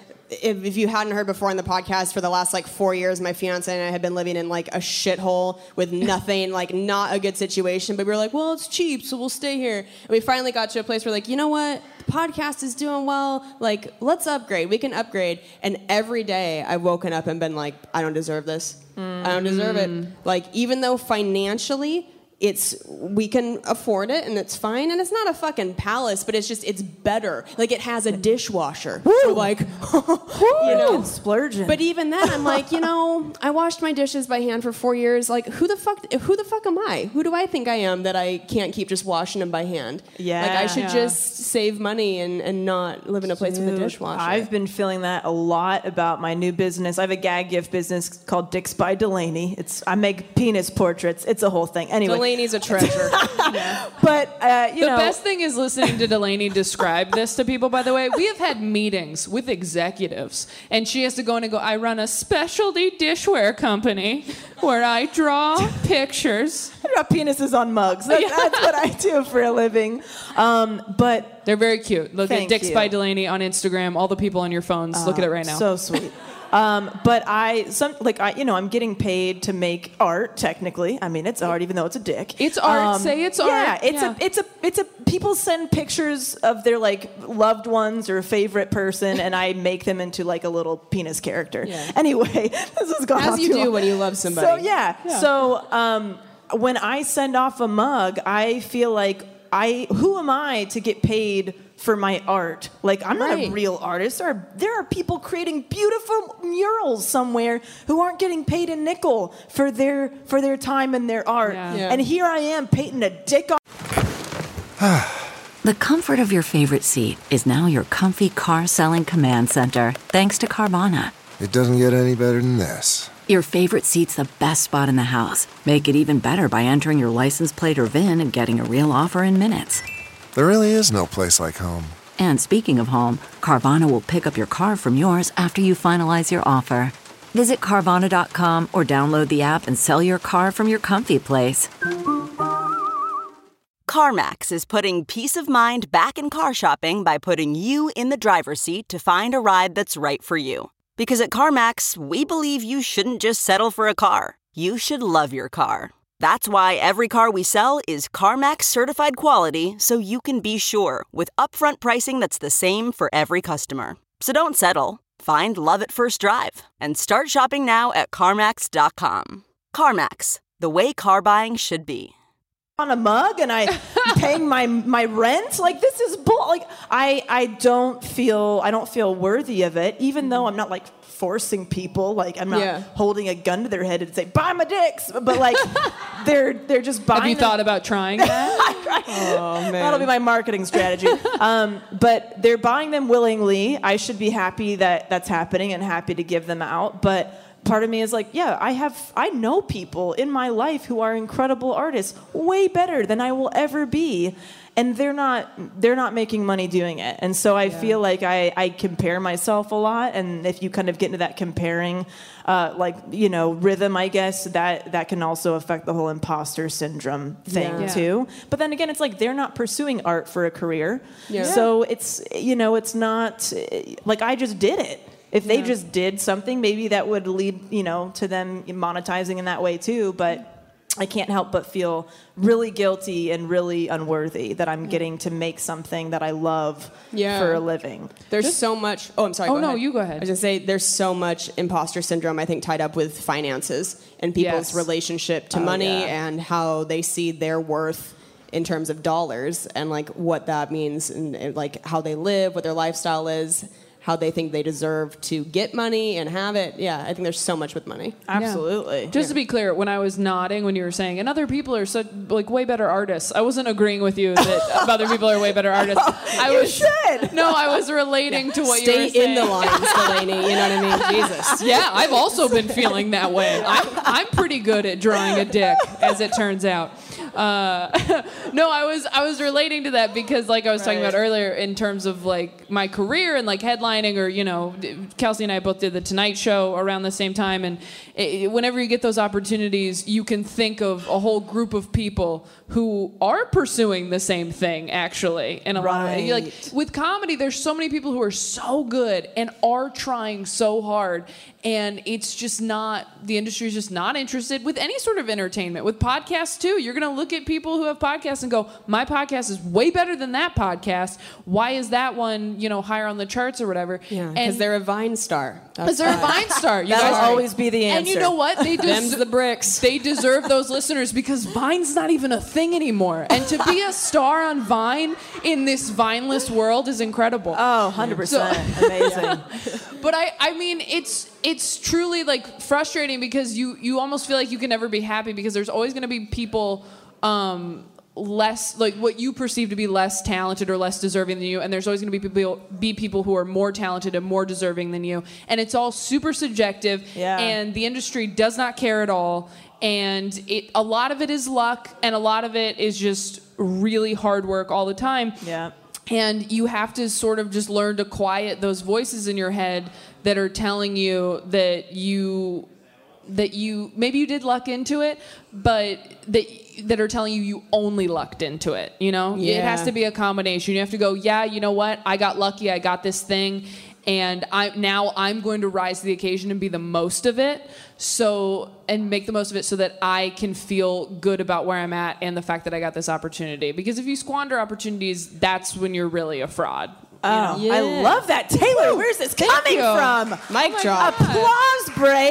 if you hadn't heard before on the podcast, for the last like 4 years, my fiance and I had been living in like a shithole with nothing, like not a good situation. But we were like, well, it's cheap, so we'll stay here. And we finally got to a place where like, you know what? The podcast is doing well. Like, let's upgrade. We can upgrade. And every day I've woken up and been like, I don't deserve this. I don't deserve it. Like, even though financially we can afford it and it's fine, and it's not a fucking palace, but it's better. Like, it has a dishwasher. So like, It's splurging. But even then, I'm like, I washed my dishes by hand for 4 years. Like, who the fuck am I? Who do I think I am that I can't keep just washing them by hand? Yeah. Like, I should just save money and not live in a place with a dishwasher. I've been feeling that a lot about my new business. I have a gag gift business called Dicks by Delaney. I make penis portraits. It's a whole thing. Anyway. Delaney's a treasure. But, The best thing is listening to Delaney describe this to people, by the way. We have had meetings with executives, and she has to go in and go, I run a specialty dishware company where I draw pictures. I draw penises on mugs. That's what I do for a living. But They're very cute. Look at Thank Dicks you. by Delaney on Instagram. All the people on your phones. Look at it right now. So sweet. But I'm getting paid to make art. Technically, I mean, it's art, even though it's a dick. It's art. Say it's art. Yeah, it's a. People send pictures of their like loved ones or favorite person, and I make them into like a little penis character. Yeah. Anyway, this has gone As off you too do long. when you love somebody. So So when I send off a mug, I feel like who am I to get paid for my art? Like, I'm not a real artist. There are people creating beautiful murals somewhere who aren't getting paid a nickel for their time and their art. Yeah. Yeah. And here I am painting a dick on. The comfort of your favorite seat is now your comfy car selling command center, thanks to Carvana. It doesn't get any better than this. Your favorite seat's the best spot in the house. Make it even better by entering your license plate or VIN and getting a real offer in minutes. There really is no place like home. And speaking of home, Carvana will pick up your car from yours after you finalize your offer. Visit Carvana.com or download the app and sell your car from your comfy place. CarMax is putting peace of mind back in car shopping by putting you in the driver's seat to find a ride that's right for you. Because at CarMax, we believe you shouldn't just settle for a car. You should love your car. That's why every car we sell is CarMax certified quality, so you can be sure with upfront pricing that's the same for every customer. So don't settle. Find love at first drive and start shopping now at CarMax.com. CarMax, the way car buying should be. On a mug and I'm paying my rent. Like, this is bull. Like, I don't feel worthy of it, even though I'm not like forcing people. Like, I'm not holding a gun to their head and say, buy my dicks. But like, they're just buying. Have you thought about trying that? Oh, man. That'll be my marketing strategy. But they're buying them willingly. I should be happy that that's happening and happy to give them out. But part of me is like, yeah, I know people in my life who are incredible artists, way better than I will ever be, and they're not making money doing it. And so I feel like I compare myself a lot, and if you kind of get into that comparing, rhythm, I guess that can also affect the whole imposter syndrome thing too. But then again, it's like they're not pursuing art for a career, so it's not like I just did it. If they just did something, maybe that would lead, to them monetizing in that way too. But I can't help but feel really guilty and really unworthy that I'm getting to make something that I love for a living. There's so much. Oh, I'm sorry. Oh, no, you go ahead. I was going to say there's so much imposter syndrome, I think, tied up with finances and people's relationship to money and how they see their worth in terms of dollars and like what that means and like how they live, what their lifestyle is, how they think they deserve to get money and have it. Yeah, I think there's so much with money. Absolutely. Just to be clear, when I was nodding when you were saying, and other people are such like way better artists, I wasn't agreeing with you that other people are way better artists. I was relating to what you were saying. Stay in the lines, Delaney. You know what I mean? Jesus. Yeah, I've also been feeling that way. I'm pretty good at drawing a dick, as it turns out. I was relating to that because, like I was talking about earlier, in terms of like my career and like headlining, or Kelsey and I both did the Tonight Show around the same time, and whenever you get those opportunities, you can think of a whole group of people who are pursuing the same thing, actually. And a lot of, like with comedy, there's so many people who are so good and are trying so hard, and it's just not, the industry is just not interested with any sort of entertainment. With podcasts too, you're gonna look at people who have podcasts and go, my podcast is way better than that podcast. Why is that one, higher on the charts or whatever? Yeah, because they're a Vine star. Because they're a Vine star. That'll always be the answer. And you know what? Them's the bricks. They deserve those listeners because Vine's not even a thing anymore. And to be a star on Vine in this Vineless world is incredible. Oh, 100%. Amazing. But I mean, it's truly like frustrating because you almost feel like you can never be happy because there's always going to be people less, like what you perceive to be less talented or less deserving than you, and there's always going to be people who are more talented and more deserving than you, and it's all super subjective, and the industry does not care at all, and a lot of it is luck, and a lot of it is just really hard work all the time. Yeah. And you have to sort of just learn to quiet those voices in your head that are telling you that you maybe you did luck into it, but that are telling you only lucked into it. It has to be a combination. You have to go, you know what, I got lucky, I got this thing, and I'm going to rise to the occasion and be the most of it, and make the most of it so that I can feel good about where I'm at and the fact that I got this opportunity. Because if you squander opportunities, that's when you're really a fraud. Oh, I love that. Taylor, where's this coming from? Mic drop. Applause break.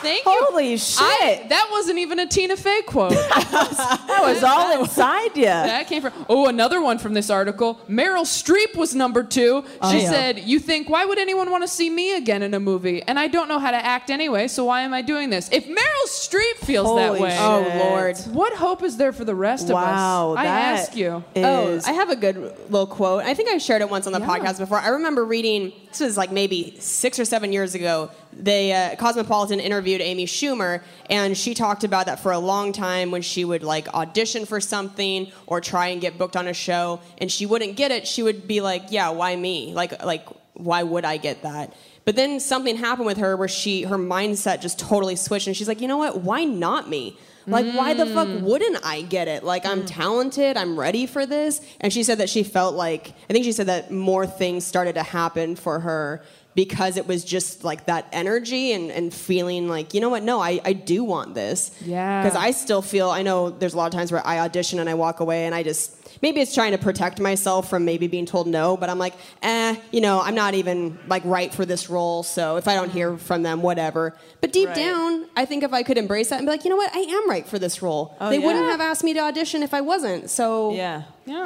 Thank you. Holy shit. That wasn't even a Tina Fey quote. That was all inside you. That came from. Oh, another one from this article. Meryl Streep was number 2. She said, "You think, why would anyone want to see me again in a movie? And I don't know how to act anyway, so why am I doing this?" If Meryl Streep feels that Holy way, shit. Oh, Lord. what hope is there for the rest of us? I ask you. Oh, I have a good little quote. I think I shared it once on the podcast before. I remember reading, this was like maybe 6 or 7 years ago, Cosmopolitan interviewed Amy Schumer, and she talked about that for a long time when she would like audition for something or try and get booked on a show, and she wouldn't get it. She would be like, yeah, why me? Like why would I get that? But then something happened with her where her mindset just totally switched, and she's like, you know what? Why not me? Like, why the fuck wouldn't I get it? Like, I'm talented. I'm ready for this. And she said that she felt like, I think she said that more things started to happen for her because it was just like that energy and feeling like, you know what? No, I do want this. Yeah. Because I still feel, I know there's a lot of times where I audition and I walk away and I just, maybe it's trying to protect myself from maybe being told no, but I'm like, I'm not even like right for this role. So if I don't hear from them, whatever. But deep down, I think if I could embrace that and be like, you know what, I am right for this role. They wouldn't have asked me to audition if I wasn't. So Yeah.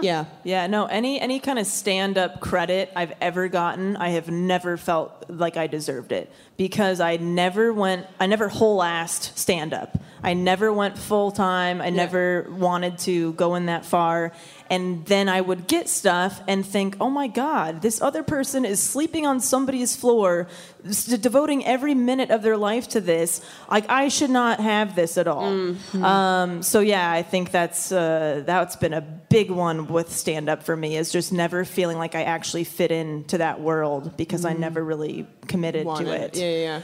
No, any kind of stand-up credit I've ever gotten, I have never felt like I deserved it because I never whole-assed stand-up. I never went full-time. I never wanted to go in that far. And then I would get stuff and think, oh my God, this other person is sleeping on somebody's floor, devoting every minute of their life to this. Like, I should not have this at all. Mm-hmm. So yeah, I think that's been a big one with stand-up for me, is just never feeling like I actually fit into that world because I never really committed to it. Yeah.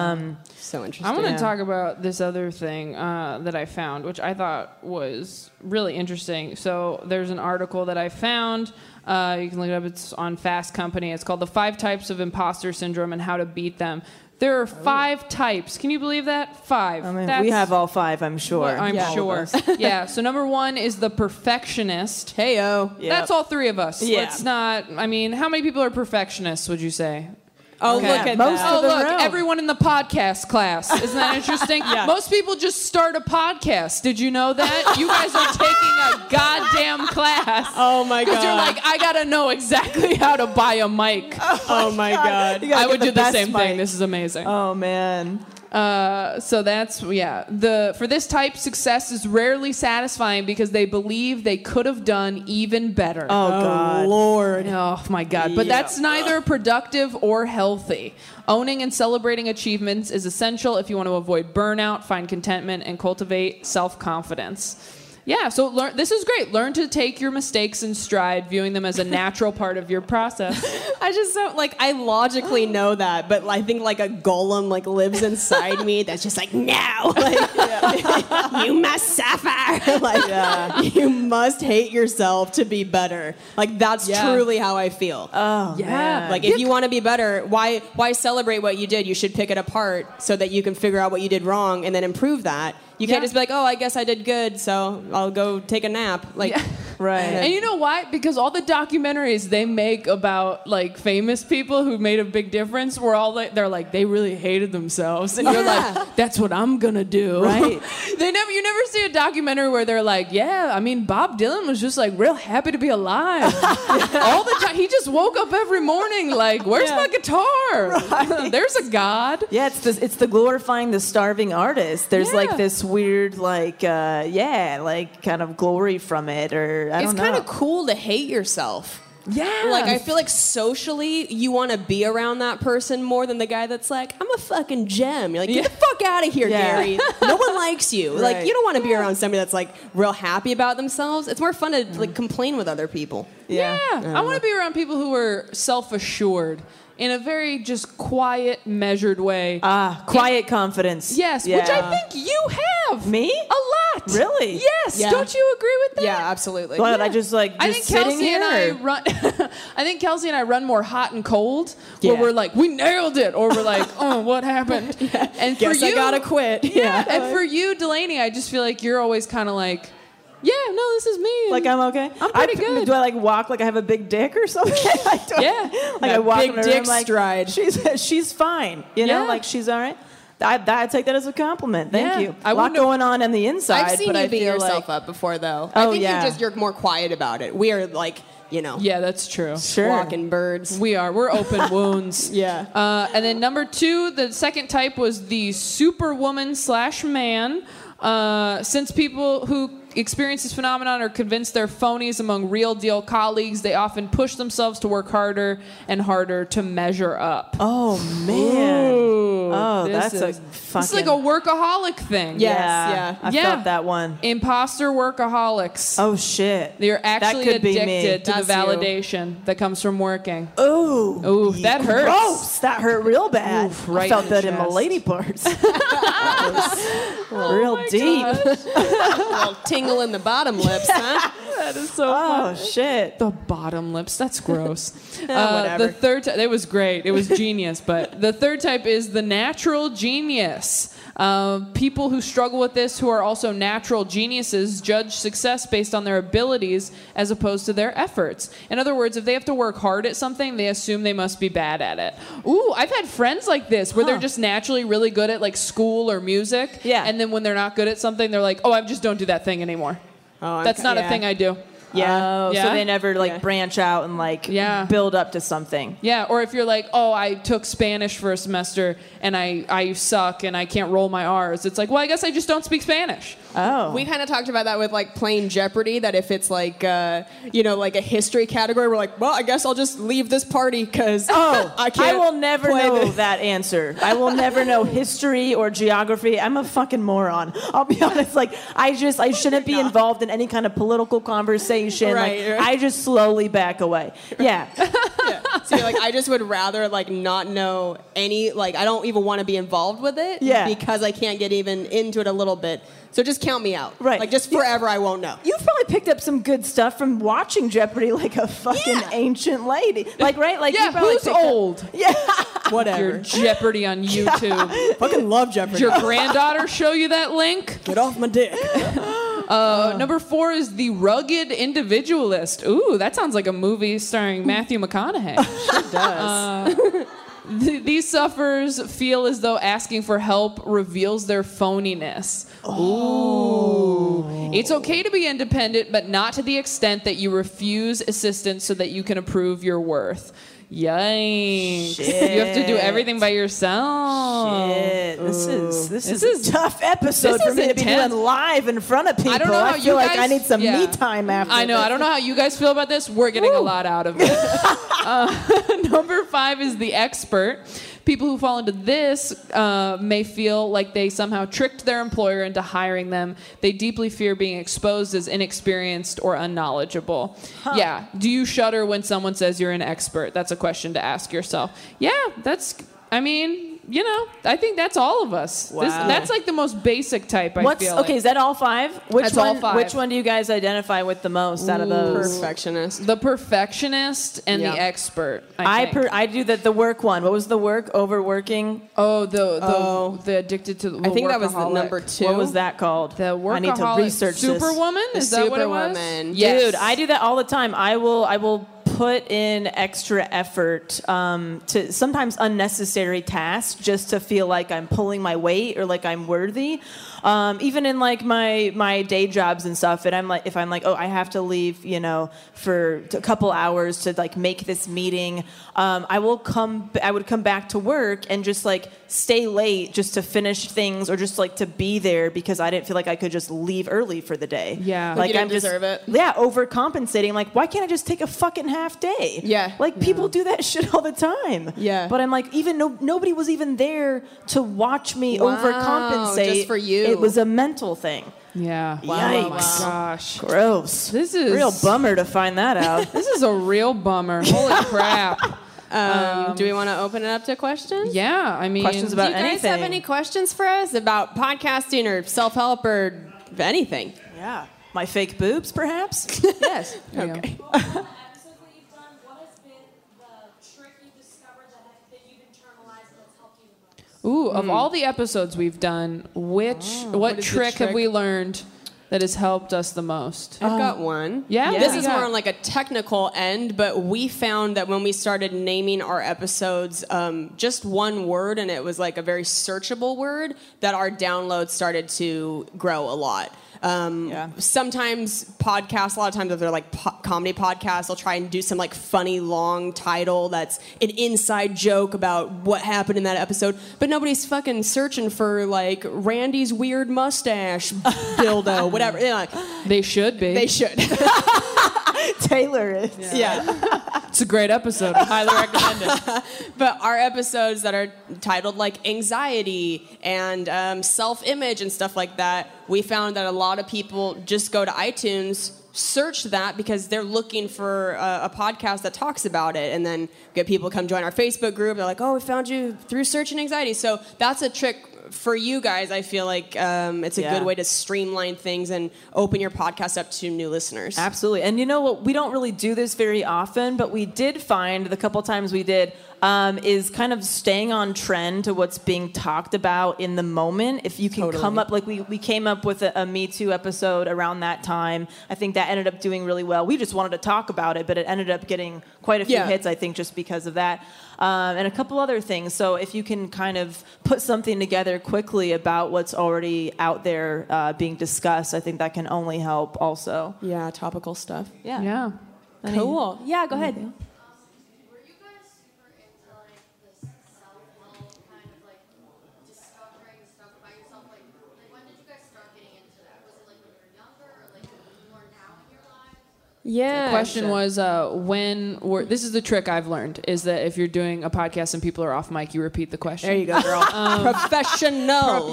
So interesting. I want to talk about this other thing that I found, which I thought was really interesting. So there's an article that I found. You can look it up. It's on Fast Company. It's called The 5 Types of Imposter Syndrome and How to Beat Them. There are 5 types. Can you believe that? 5. I mean, we have all 5, I'm sure. Well, I'm sure. Yeah. So number 1 is the perfectionist. Heyo. Yep. That's all 3 of us. Yeah. Let's not. I mean, how many people are perfectionists? Would you say? Oh, Okay. look at Most that. of them Look, room. everyone in the podcast class. Isn't that interesting? Most people just start a podcast. Did you know that? You guys are taking a goddamn class. Oh, my God. Because you're like, I got to know exactly how to buy a mic. Oh, my God. I would do the same mic. thing. This is amazing. Oh man. So that's, for this type, success is rarely satisfying because they believe they could have done even better. Oh God. Lord. Oh my God. But that's neither productive or healthy. Owning and celebrating achievements is essential if you want to avoid burnout, find contentment, and cultivate self-confidence. Yeah, so this is great. Learn to take your mistakes in stride, viewing them as a natural part of your process. I just don't, I logically know that, but I think like a golem lives inside me that's just like, no, you must suffer. You must hate yourself to be better. That's truly how I feel. Oh Yeah. man. If you want to be better, why celebrate what you did? You should pick it apart so that you can figure out what you did wrong and then improve that. You can't just be like, oh, I guess I did good, so I'll go take a nap. Right. And you know why? Because all the documentaries they make about famous people who made a big difference were all they really hated themselves, and you're like, that's what I'm gonna do. Right. You never see a documentary where they're like, Bob Dylan was just real happy to be alive all the time. He just woke up every morning where's my guitar? Right. There's a God. Yeah, it's the glorifying the starving artist. There's this weird kind of glory from it, or I don't know. It's kind of cool to hate yourself. Yeah. I feel like socially you want to be around that person more than the guy that's like, I'm a fucking gem. You're like, get the fuck out of here, Gary. No one likes you. Right. You don't want to be around somebody that's real happy about themselves. It's more fun to complain with other people. Yeah. I want to be around people who are self-assured in a very just quiet, measured way. Quiet confidence. Yes, Yeah. which I think you have. Me? A lot. Really? Yes. Yeah. Don't you agree with that? Yeah, absolutely. But I just I think sitting Kelsey here. and I run. I think Kelsey and I run more hot and cold, where we're like, we nailed it, or we're like, oh, what happened? And Guess for you, I gotta quit. Yeah. And for you, Delaney, I just feel like you're always kind of like, yeah, no, this is me. Like I'm okay. I'm pretty good. Do I walk like I have a big dick or something? I walk Big in the dick room like stride. she's fine. You know, Yeah. she's all right. I take that as a compliment. Thank Yeah. you. I A lot wouldn't have- going on the inside. I've seen but you I beat feel yourself like, up before, though. Oh, I think yeah. you're more quiet about it. We are like, Yeah, that's true. walking birds. We're open wounds. Yeah. And then number 2, the second type was the superwoman/man. Since people who experience this phenomenon are convinced they're phonies among real deal colleagues, they often push themselves to work harder and harder to measure up. Oh man. Oh, This that's a is- fucking. This is like a workaholic thing. yeah. I Yeah. felt that one. Imposter workaholics. Oh shit. They're actually could be me. addicted to the That's you. validation that comes from working. Ooh. Ooh, that hurts. Gross. That hurt real bad. Oof, right I felt in the that in my chest. lady parts. Real deep. Little tingle in the bottom lips, huh? That is so Oh shit. The bottom lips. That's gross. whatever. The third type. It was great. It was genius. But the third type is the natural genius. People who struggle with this, who are also natural geniuses, judge success based on their abilities as opposed to their efforts. In other words, if they have to work hard at something, they assume they must be bad at it. Ooh, I've had friends like this where they're just naturally really good at like school or music. Yeah. And then when they're not good at something, they're like, oh, I just don't do that thing anymore. Oh, That's not a thing I do. Yeah. Yeah? So they never like branch out and like Yeah. build up to something. Yeah, or if you're like, oh, I took Spanish for a semester and I suck and I can't roll my R's. It's like, well, I guess I just don't speak Spanish. Oh. We kind of talked about that with like playing Jeopardy, that if it's like, like a history category, we're like, well, I guess I'll just leave this party because I can't. I will never play know this. that answer. I will never know history or geography. I'm a fucking moron. I'll be honest. Like I shouldn't be involved in any kind of political conversation. Right, like right. I just slowly back away. Yeah. So you're like, I just would rather like not know any, like I don't even want to be involved with it. Yeah. Because I can't get even into it a little bit. So just count me out. Right. Like just forever I won't know. You've probably picked up some good stuff from watching Jeopardy like a fucking ancient lady. Like, right? Like Yeah, you probably who's picked up- old? Yeah. Whatever. Your Jeopardy on YouTube. Fucking love Jeopardy. Did your granddaughter show you that link? Get off my dick. Number 4 is the rugged individualist. Ooh, that sounds like a movie starring Matthew McConaughey. It does. These sufferers feel as though asking for help reveals their phoniness. Ooh. It's okay to be independent, but not to the extent that you refuse assistance so that you can approve your worth. Yikes. You have to do everything by yourself. Shit. This is is- a tough episode this for is me to be intense. doing live in front of people. I don't know how feel you like guys, I need some yeah. me time after I know. this. I don't know how you guys feel about this. We're getting a lot out of it. Number 5 is the expert. People who fall into this may feel like they somehow tricked their employer into hiring them. They deeply fear being exposed as inexperienced or unknowledgeable. Yeah. Do you shudder when someone says you're an expert? That's a question to ask yourself. Yeah, I think that's all of us. Wow. That's like the most basic type, I feel like. Okay, is that all 5? That's all 5. Which one do you guys identify with the most out of those? Perfectionist. The perfectionist and Yeah. the expert. I do the work one. What was the work? Overworking? the addicted to. I think that was the workaholic. number 2. What was that called? The workaholic. I need to research this. Superwoman? Is that what it was? Superwoman. Yes. Dude, I do that all the time. I will put in extra effort to sometimes unnecessary tasks just to feel like I'm pulling my weight or like I'm worthy. Even in like my day jobs and stuff, and if I'm like, oh, I have to leave, for a couple hours to like make this meeting, I would come back to work and just like stay late just to finish things or just like to be there because I didn't feel like I could just leave early for the day. Yeah. Like you didn't I'm just, deserve it. Yeah, overcompensating. Like, why can't I just take a fucking half day? Yeah. Like people do that shit all the time. Yeah. But I'm like, nobody was even there to watch me Wow, overcompensate. just for you. It was a mental thing. Yeah. Yikes. Oh my gosh. Gross. This is real bummer to find that out. This is a real bummer. Holy crap. Do we want to open it up to questions? Yeah. I mean, Questions about Do you guys have anything. any questions for us about podcasting or self-help or anything? Yeah. My fake boobs, perhaps? Yes. Yeah. Okay. Episodes that you've done, what has been the trick you've discovered that you've internalized and that's helped you the most? Ooh, of all the episodes we've done, what is the trick have trick? we learned that has helped us the most? I've got one. Yeah? This Yeah. is more on like a technical end, but we found that when we started naming our episodes just one word, and it was like a very searchable word, that our downloads started to grow a lot. Sometimes podcasts, a lot of times if they're like comedy podcasts, they'll try and do some like funny long title that's an inside joke about what happened in that episode, but nobody's fucking searching for like Randy's weird mustache dildo, whatever. You know, like, They should be. they should. Taylor is. Yeah. It's a great episode. I highly recommend it. But our episodes that are titled like anxiety and self-image and stuff like that, we found that a lot of people just go to iTunes, search that because they're looking for a podcast that talks about it, and then get people come join our Facebook group. They're like, oh, we found you through searching anxiety. So that's a trick for you guys. I feel like it's a good way to streamline things and open your podcast up to new listeners. Absolutely. And you know what? We don't really do this very often, but we did find the couple times we did is kind of staying on trend to what's being talked about in the moment. If you can come up, like we came up with a Me Too episode around that time. I think that ended up doing really well. We just wanted to talk about it, but it ended up getting quite a few hits, I think, just because of that. And a couple other things. So if you can kind of put something together quickly about what's already out there being discussed, I think that can only help also. Yeah, topical stuff. Yeah. Cool. Yeah, go ahead. Were you guys super into like this self-help kind of like discovering stuff about yourself? Like when did you guys start getting into that? Was it like when you were younger or like more now in your lives? Yeah. The question was, this is the trick I've learned, is that if you're doing a podcast and people are off mic, you repeat the question. There you go, girl. Professional.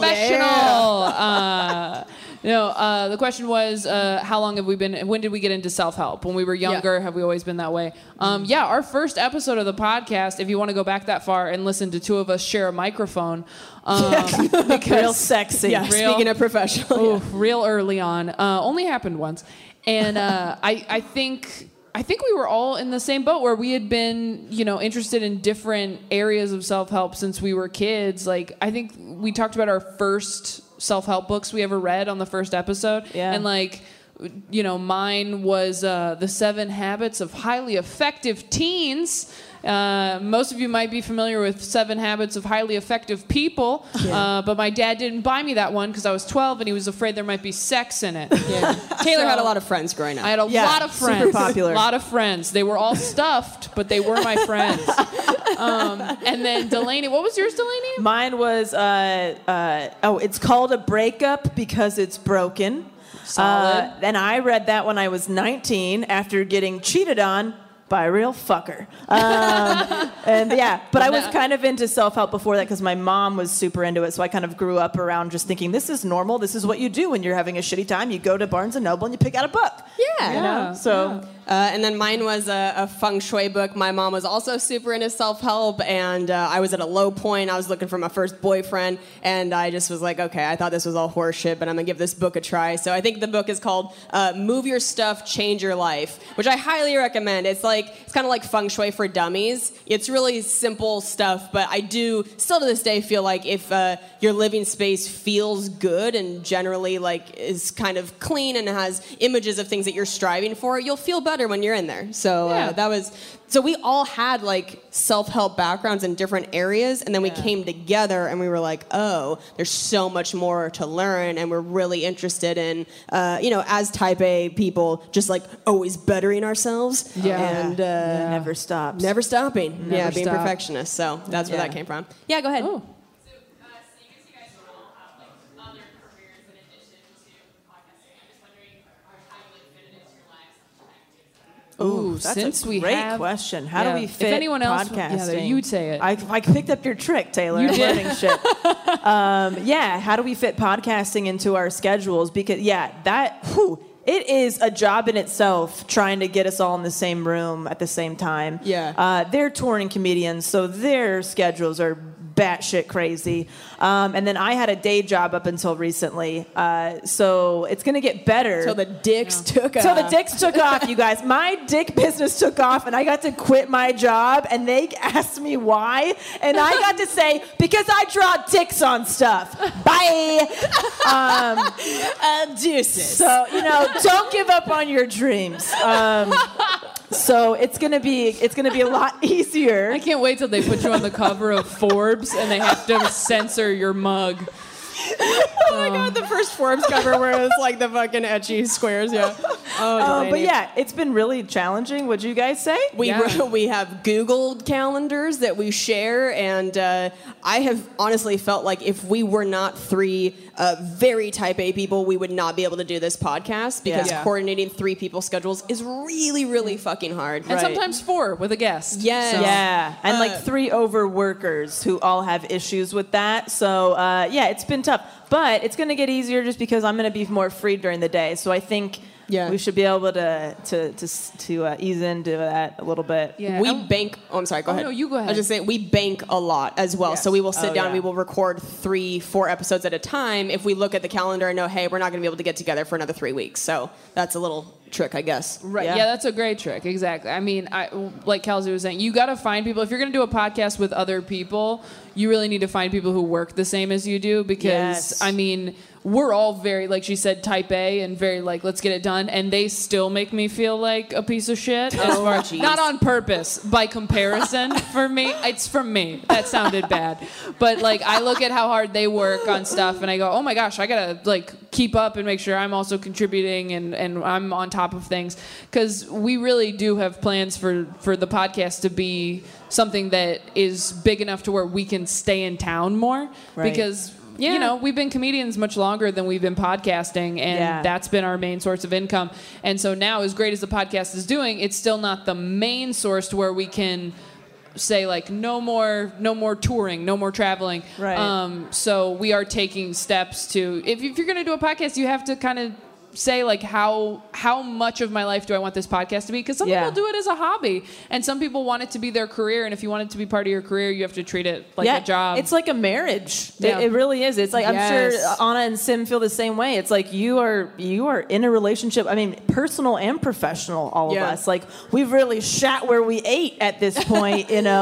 The question was, how long have we been, when did we get into self-help? When we were younger, have we always been that way? Our first episode of the podcast, if you want to go back that far and listen to two of us share a microphone. Because, real sexy. Yeah, speaking of professional. Real early on. Only happened once. And I think we were all in the same boat where we had been, interested in different areas of self-help since we were kids. Like, I think we talked about our first self-help books we ever read on the first episode. Yeah. And mine was The 7 Habits of Highly Effective Teens. Most of you might be familiar with 7 Habits of Highly Effective People, but my dad didn't buy me that one because I was 12 and he was afraid there might be sex in it. Taylor had a lot of friends growing up. I had a lot of friends. Super popular. A lot of friends. They were all stuffed, but they were my friends. And then Delaney, what was yours, Delaney? Mine was, it's called A Breakup Because It's Broken. Solid. And I read that when I was 19 after getting cheated on by a real fucker. But I was kind of into self-help before that because my mom was super into it, so I kind of grew up around just thinking, this is normal, this is what you do when you're having a shitty time. You go to Barnes & Noble and you pick out a book. And then mine was a feng shui book. My mom was also super into self-help, and I was at a low point. I was looking for my first boyfriend, and I just was like, okay, I thought this was all horseshit, but I'm going to give this book a try. So I think the book is called Move Your Stuff, Change Your Life, which I highly recommend. It's kind of like feng shui for dummies. It's really simple stuff, but I do still to this day feel like if your living space feels good and generally is kind of clean and has images of things that you're striving for, you'll feel better when you're in there. So so we all had self-help backgrounds in different areas, and then we came together and we were like, oh, there's so much more to learn, and we're really interested in, as type A people, just always bettering ourselves. And never stops. Never stopping. Never Being stop. perfectionists. So that's where that came from. Yeah, go ahead. Oh. Ooh, that's since a we great have question. How do we fit if anyone else, podcasting? you'd say it. I picked up your trick, Taylor. I'm learning shit. How do we fit podcasting into our schedules? Because it is a job in itself trying to get us all in the same room at the same time. Yeah. They're touring comedians, so their schedules are batshit crazy. And then I had a day job up until recently. So it's going to get better. Till the dicks took off. Till the dicks took off, you guys. My dick business took off, and I got to quit my job, and they asked me why. And I got to say, because I draw dicks on stuff. Bye. Deuces. So, don't give up on your dreams. So it's gonna be a lot easier. I can't wait till they put you on the cover of Forbes and they have to censor your mug. Oh my God, the first Forbes cover where it's like the fucking etchy squares, yeah. But yeah, it's been really challenging. What'd you guys say? We have Googled calendars that we share, and I have honestly felt like if we were not three very type A people, we would not be able to do this podcast because coordinating three people's schedules is really, really fucking hard. And sometimes four with a guest. Yes. So. Yeah, and like three overworkers who all have issues with that. So it's been tough, but it's going to get easier just because I'm going to be more free during the day. So I think we should be able to ease into that a little bit. Yeah. We bank. Oh, I'm sorry. Go ahead. No, you go ahead. I was just saying we bank a lot as well. Yes. So we will sit down. Yeah. We will record 3-4 episodes at a time. If we look at the calendar and know, hey, we're not going to be able to get together for another 3 weeks. So that's a little trick, I guess. Right. Yeah, that's a great trick. Exactly. I mean, like Kelsey was saying, you got to find people. If you're going to do a podcast with other people, you really need to find people who work the same as you do because, I mean, we're all very, like she said, type A and very like, let's get it done. And they still make me feel like a piece of shit. Not on purpose, by comparison for me. It's from me. That sounded bad. But like, I look at how hard they work on stuff and I go, oh my gosh, I got to like keep up and make sure I'm also contributing and I'm on top of things. Because we really do have plans for the podcast to be something that is big enough to where we can stay in town more. Right. Because we've been comedians much longer than we've been podcasting, and that's been our main source of income. And so now, as great as the podcast is doing, it's still not the main source to where we can say like no more touring, no more traveling. Right. So we are taking steps to if you're going to do a podcast, you have to kind of say like how much of my life do I want this podcast to be, because some people do it as a hobby and some people want it to be their career, and if you want it to be part of your career you have to treat it like a job. It's like a marriage. It really is. It's like I'm sure Anna and Sim feel the same way. It's like you are in a relationship, I mean personal and professional, all of us. Like we've really shat where we ate at this point, and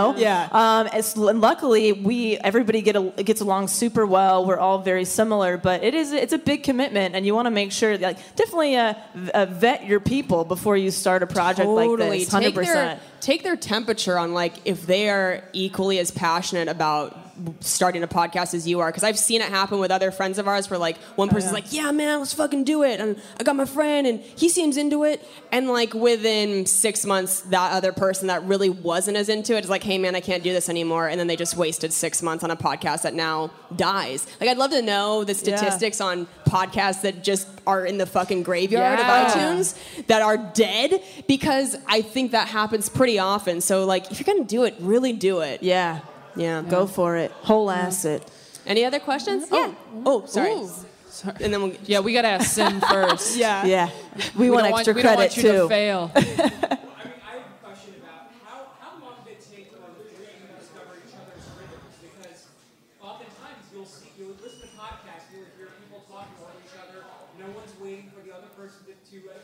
luckily everybody gets along super well. We're all very similar, but it's a big commitment, and you want to make sure like definitely vet your people before you start a project like this. 100%. Take their temperature on like if they are equally as passionate about starting a podcast as you are, because I've seen it happen with other friends of ours where like one person's like, yeah man, let's fucking do it, and I got my friend and he seems into it, and like within 6 months that other person that really wasn't as into it is like, hey man, I can't do this anymore, and then they just wasted 6 months on a podcast that now dies. Like I'd love to know the statistics on podcasts that just are in the fucking graveyard of iTunes that are dead, because I think that happens pretty often. So like if you're gonna do it, really do it. Yeah, go for it. Whole ass it. Any other questions? Sorry. And then we gotta ask Sim first. We want extra we credit don't want you too. to fail. I have a question about how long did it take for you to discover each other's rhythms? Because oftentimes you'll listen to podcasts, you'll hear people talking over each other. No one's waiting for the other person to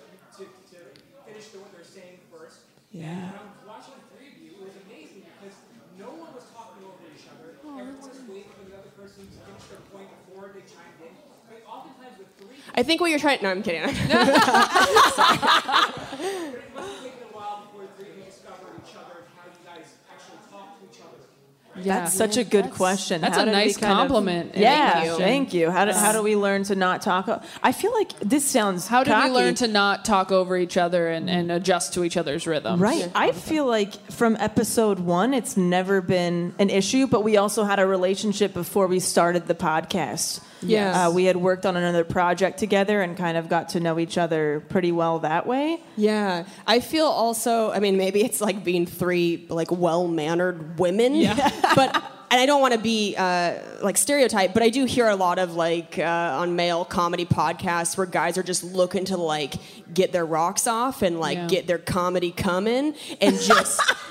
finish what they're saying first. Yeah. And when I was watching the three of you, it was amazing because no one was talking over each other. Everyone was waiting for the other person to finish their point before they chimed in. But oftentimes with three, I think what you're trying. No, I'm kidding. but it must have taken a while before the three of you discovered each other and how you guys actually talk to each other. That's such a good question. That's How a did we nice kind of- compliment. Thank you. How do we learn to not talk? I feel like this sounds How did cocky. we learn to not talk over each other and adjust to each other's rhythms? Right. I feel like from episode 1, it's never been an issue, but we also had a relationship before we started the podcast. Yes. We had worked on another project together and kind of got to know each other pretty well that way. Yeah. I feel also, I mean, maybe it's like being three like well-mannered women, but and I don't want to be like stereotype, but I do hear a lot of like on male comedy podcasts where guys are just looking to like get their rocks off and like get their comedy coming and just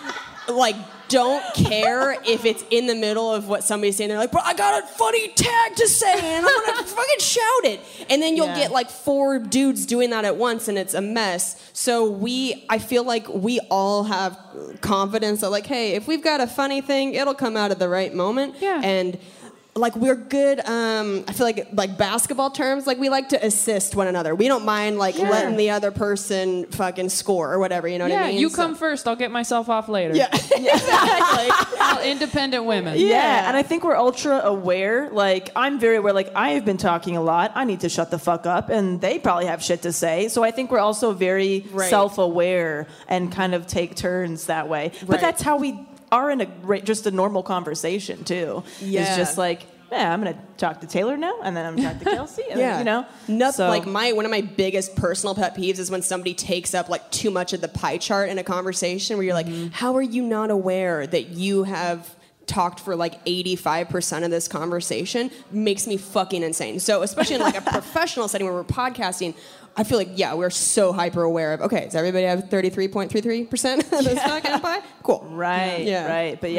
like don't care if it's in the middle of what somebody's saying. They're like, "Bro, I got a funny tag to say, and I'm gonna fucking shout it." And then you'll get like 4 dudes doing that at once, and it's a mess. So I feel like we all have confidence that like, hey, if we've got a funny thing, it'll come out at the right moment. Yeah. And like we're good. I feel like basketball terms, like we like to assist one another. We don't mind like letting the other person fucking score or whatever. You know what I mean? You come first. I'll get myself off later. Yeah, exactly. All independent women. Yeah, and I think we're ultra aware. Like, I'm very aware. Like, I have been talking a lot. I need to shut the fuck up, and they probably have shit to say. So I think we're also very self-aware and kind of take turns that way. But that's how we are in just a normal conversation too. Yeah. It's just like, I'm gonna talk to Taylor now, and then I'm gonna talk to Kelsey. And then, you know, like one of my biggest personal pet peeves is when somebody takes up like too much of the pie chart in a conversation where you're like, how are you not aware that you have talked for like 85% of this conversation? Makes me fucking insane. So especially in like a professional setting where we're podcasting, I feel like, we're so hyper aware of, okay, does everybody have 33.33% of this fucking pie? Cool. Right, right. But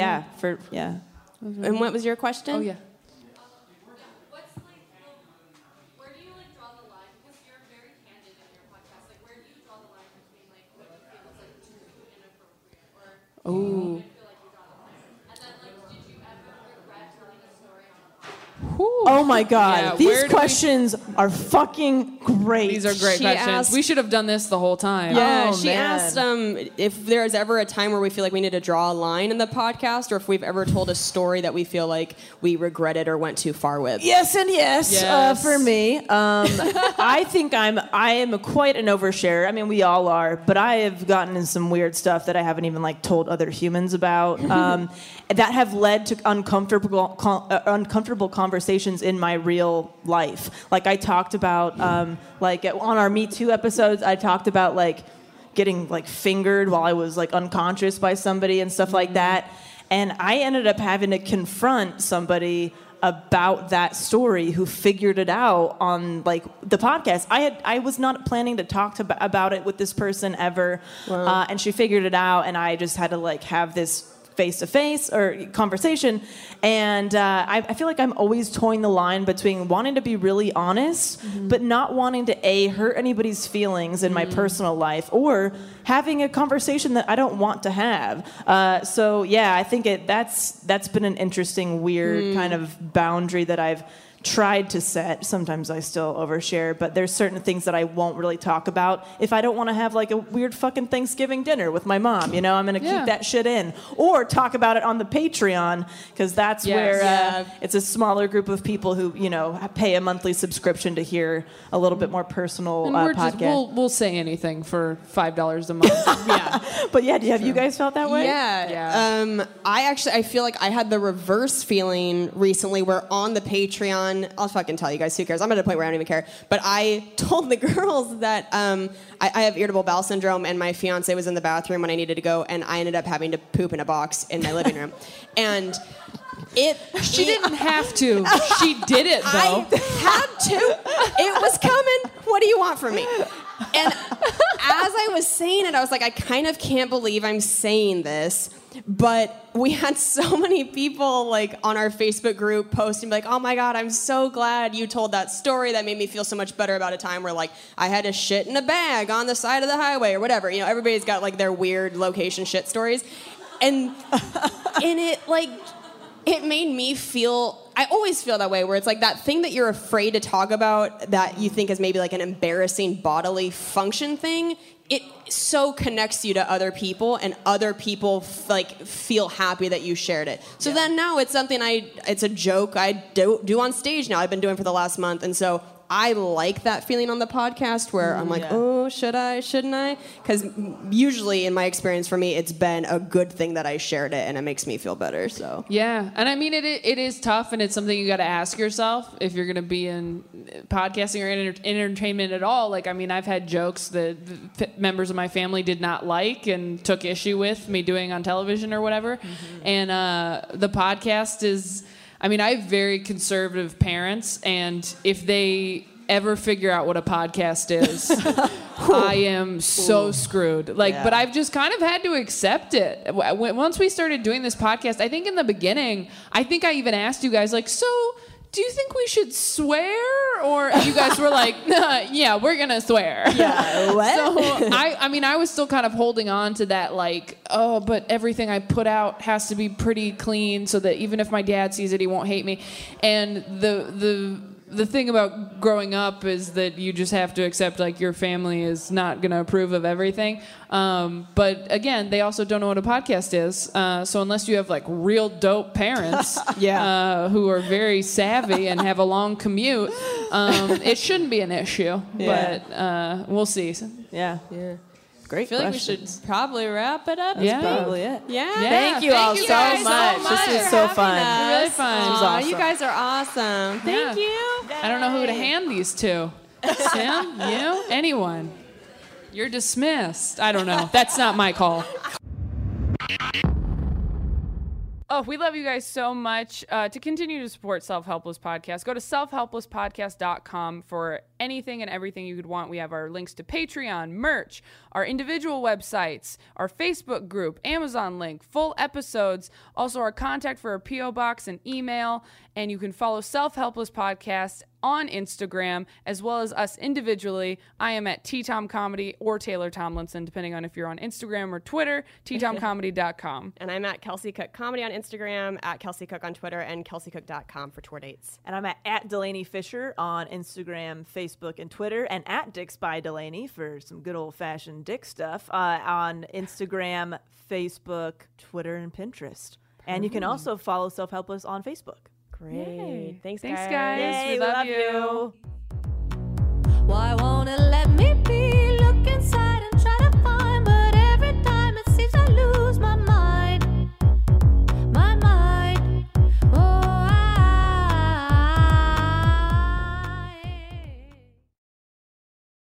And what was your question? Oh, yeah. What's like, where do you like draw the line? Because you're very candid in your podcast. Like, where do you draw the line between like what you feel is like too inappropriate or you feel like you draw the line? And then like, did you ever regret telling a story on a podcast? Oh my God, Yeah, these where do questions are fucking great. These are great questions. We should have done this the whole time. Yeah, Oh, she man. asked if there's ever a time where we feel like we need to draw a line in the podcast, or if we've ever told a story that we feel like we regretted or went too far with. Yes and yes, Yes. for me. I think I am quite an oversharer. I mean, we all are, but I have gotten in some weird stuff that I haven't even like told other humans about. That have led to uncomfortable conversations in my real life. Like I talked about, like on our Me Too episodes, I talked about like getting like fingered while I was like unconscious by somebody and stuff like that. And I ended up having to confront somebody about that story who figured it out on like the podcast. I was not planning to talk about it with this person ever. Wow. And she figured it out, and I just had to like have this face-to-face or conversation. And I feel like I'm always towing the line between wanting to be really honest, but not wanting to hurt anybody's feelings in my personal life, or having a conversation that I don't want to have. So yeah, I think that's been an interesting, weird kind of boundary that I've tried to set. Sometimes I still overshare, but there's certain things that I won't really talk about. If I don't want to have like a weird fucking Thanksgiving dinner with my mom, you know, I'm going to keep that shit in, or talk about it on the Patreon, because that's where it's a smaller group of people who, you know, pay a monthly subscription to hear a little bit more personal And we're podcast. we'll say anything for $5 a month. But yeah, have you guys felt that way? Yeah. I feel like I had the reverse feeling recently where on the Patreon, I'll fucking tell you guys, who cares? I'm at a point where I don't even care. But I told the girls that I have irritable bowel syndrome, and my fiance was in the bathroom when I needed to go, and I ended up having to poop in a box in my living room. And she didn't have to. She did it, though. I had to. It was coming. What do you want from me? And as I was saying it, I was like, I kind of can't believe I'm saying this. But we had so many people like on our Facebook group posting like, oh my God, I'm so glad you told that story. That made me feel so much better about a time where like I had to shit in a bag on the side of the highway or whatever. You know, everybody's got like their weird location shit stories. And it made me feel, I always feel that way, where it's like that thing that you're afraid to talk about that you think is maybe like an embarrassing bodily function thing. It so connects you to other people, and other people feel happy that you shared it. So then now it's something it's a joke I do on stage now. I've been doing for the last month, and so I like that feeling on the podcast where I'm like, oh, should I, shouldn't I? Because usually in my experience, for me, it's been a good thing that I shared it, and it makes me feel better. So yeah, and I mean it is tough, and it's something you got to ask yourself if you're going to be in podcasting or entertainment at all. Like, I mean, I've had jokes that members of my family did not like and took issue with me doing on television or whatever, and the podcast is. I mean, I have very conservative parents, and if they ever figure out what a podcast is, I am so screwed. Like, but I've just kind of had to accept it. Once we started doing this podcast, I think in the beginning, I think I even asked you guys, like, so do you think we should swear? Or you guys were like, yeah, we're going to swear. Yeah, what? So I mean, I was still kind of holding on to that, like, oh, but everything I put out has to be pretty clean so that even if my dad sees it, he won't hate me. And the thing about growing up is that you just have to accept, like, your family is not going to approve of everything. But again, they also don't know what a podcast is. So unless you have, like, real dope parents who are very savvy and have a long commute, it shouldn't be an issue. But we'll see. Yeah. Great. I feel like we should probably wrap it up. That's probably it. Yeah. Thank you all so much. This was so fun. Really fun. This was awesome. You guys are awesome. Thank you. I don't know who to hand these to. Sam? You? Anyone? You're dismissed. I don't know. That's not my call. Oh, we love you guys so much. To continue to support Self-Helpless Podcast, go to selfhelplesspodcast.com for anything and everything you could want. We have our links to Patreon, merch, our individual websites, our Facebook group, Amazon link, full episodes, also our contact for a P.O. box and email. And you can follow Self-Helpless Podcast on Instagram, as well as us individually. I am at T-Tom Comedy or Taylor Tomlinson, depending on if you're on Instagram or Twitter, ttomcomedy.com. And I'm at Kelsey Cook Comedy on Instagram, at Kelsey Cook on Twitter, and kelseycook.com for tour dates. And I'm at Delaney Fisher on Instagram, Facebook, and Twitter, and at Dicks by Delaney for some good old-fashioned dick stuff on Instagram, Facebook, Twitter, and Pinterest. And you can also follow Self-Helpless on Facebook. Great. Yay. Thanks, Thanks, guys. guys. Yay, we love you. you. Why won't it let me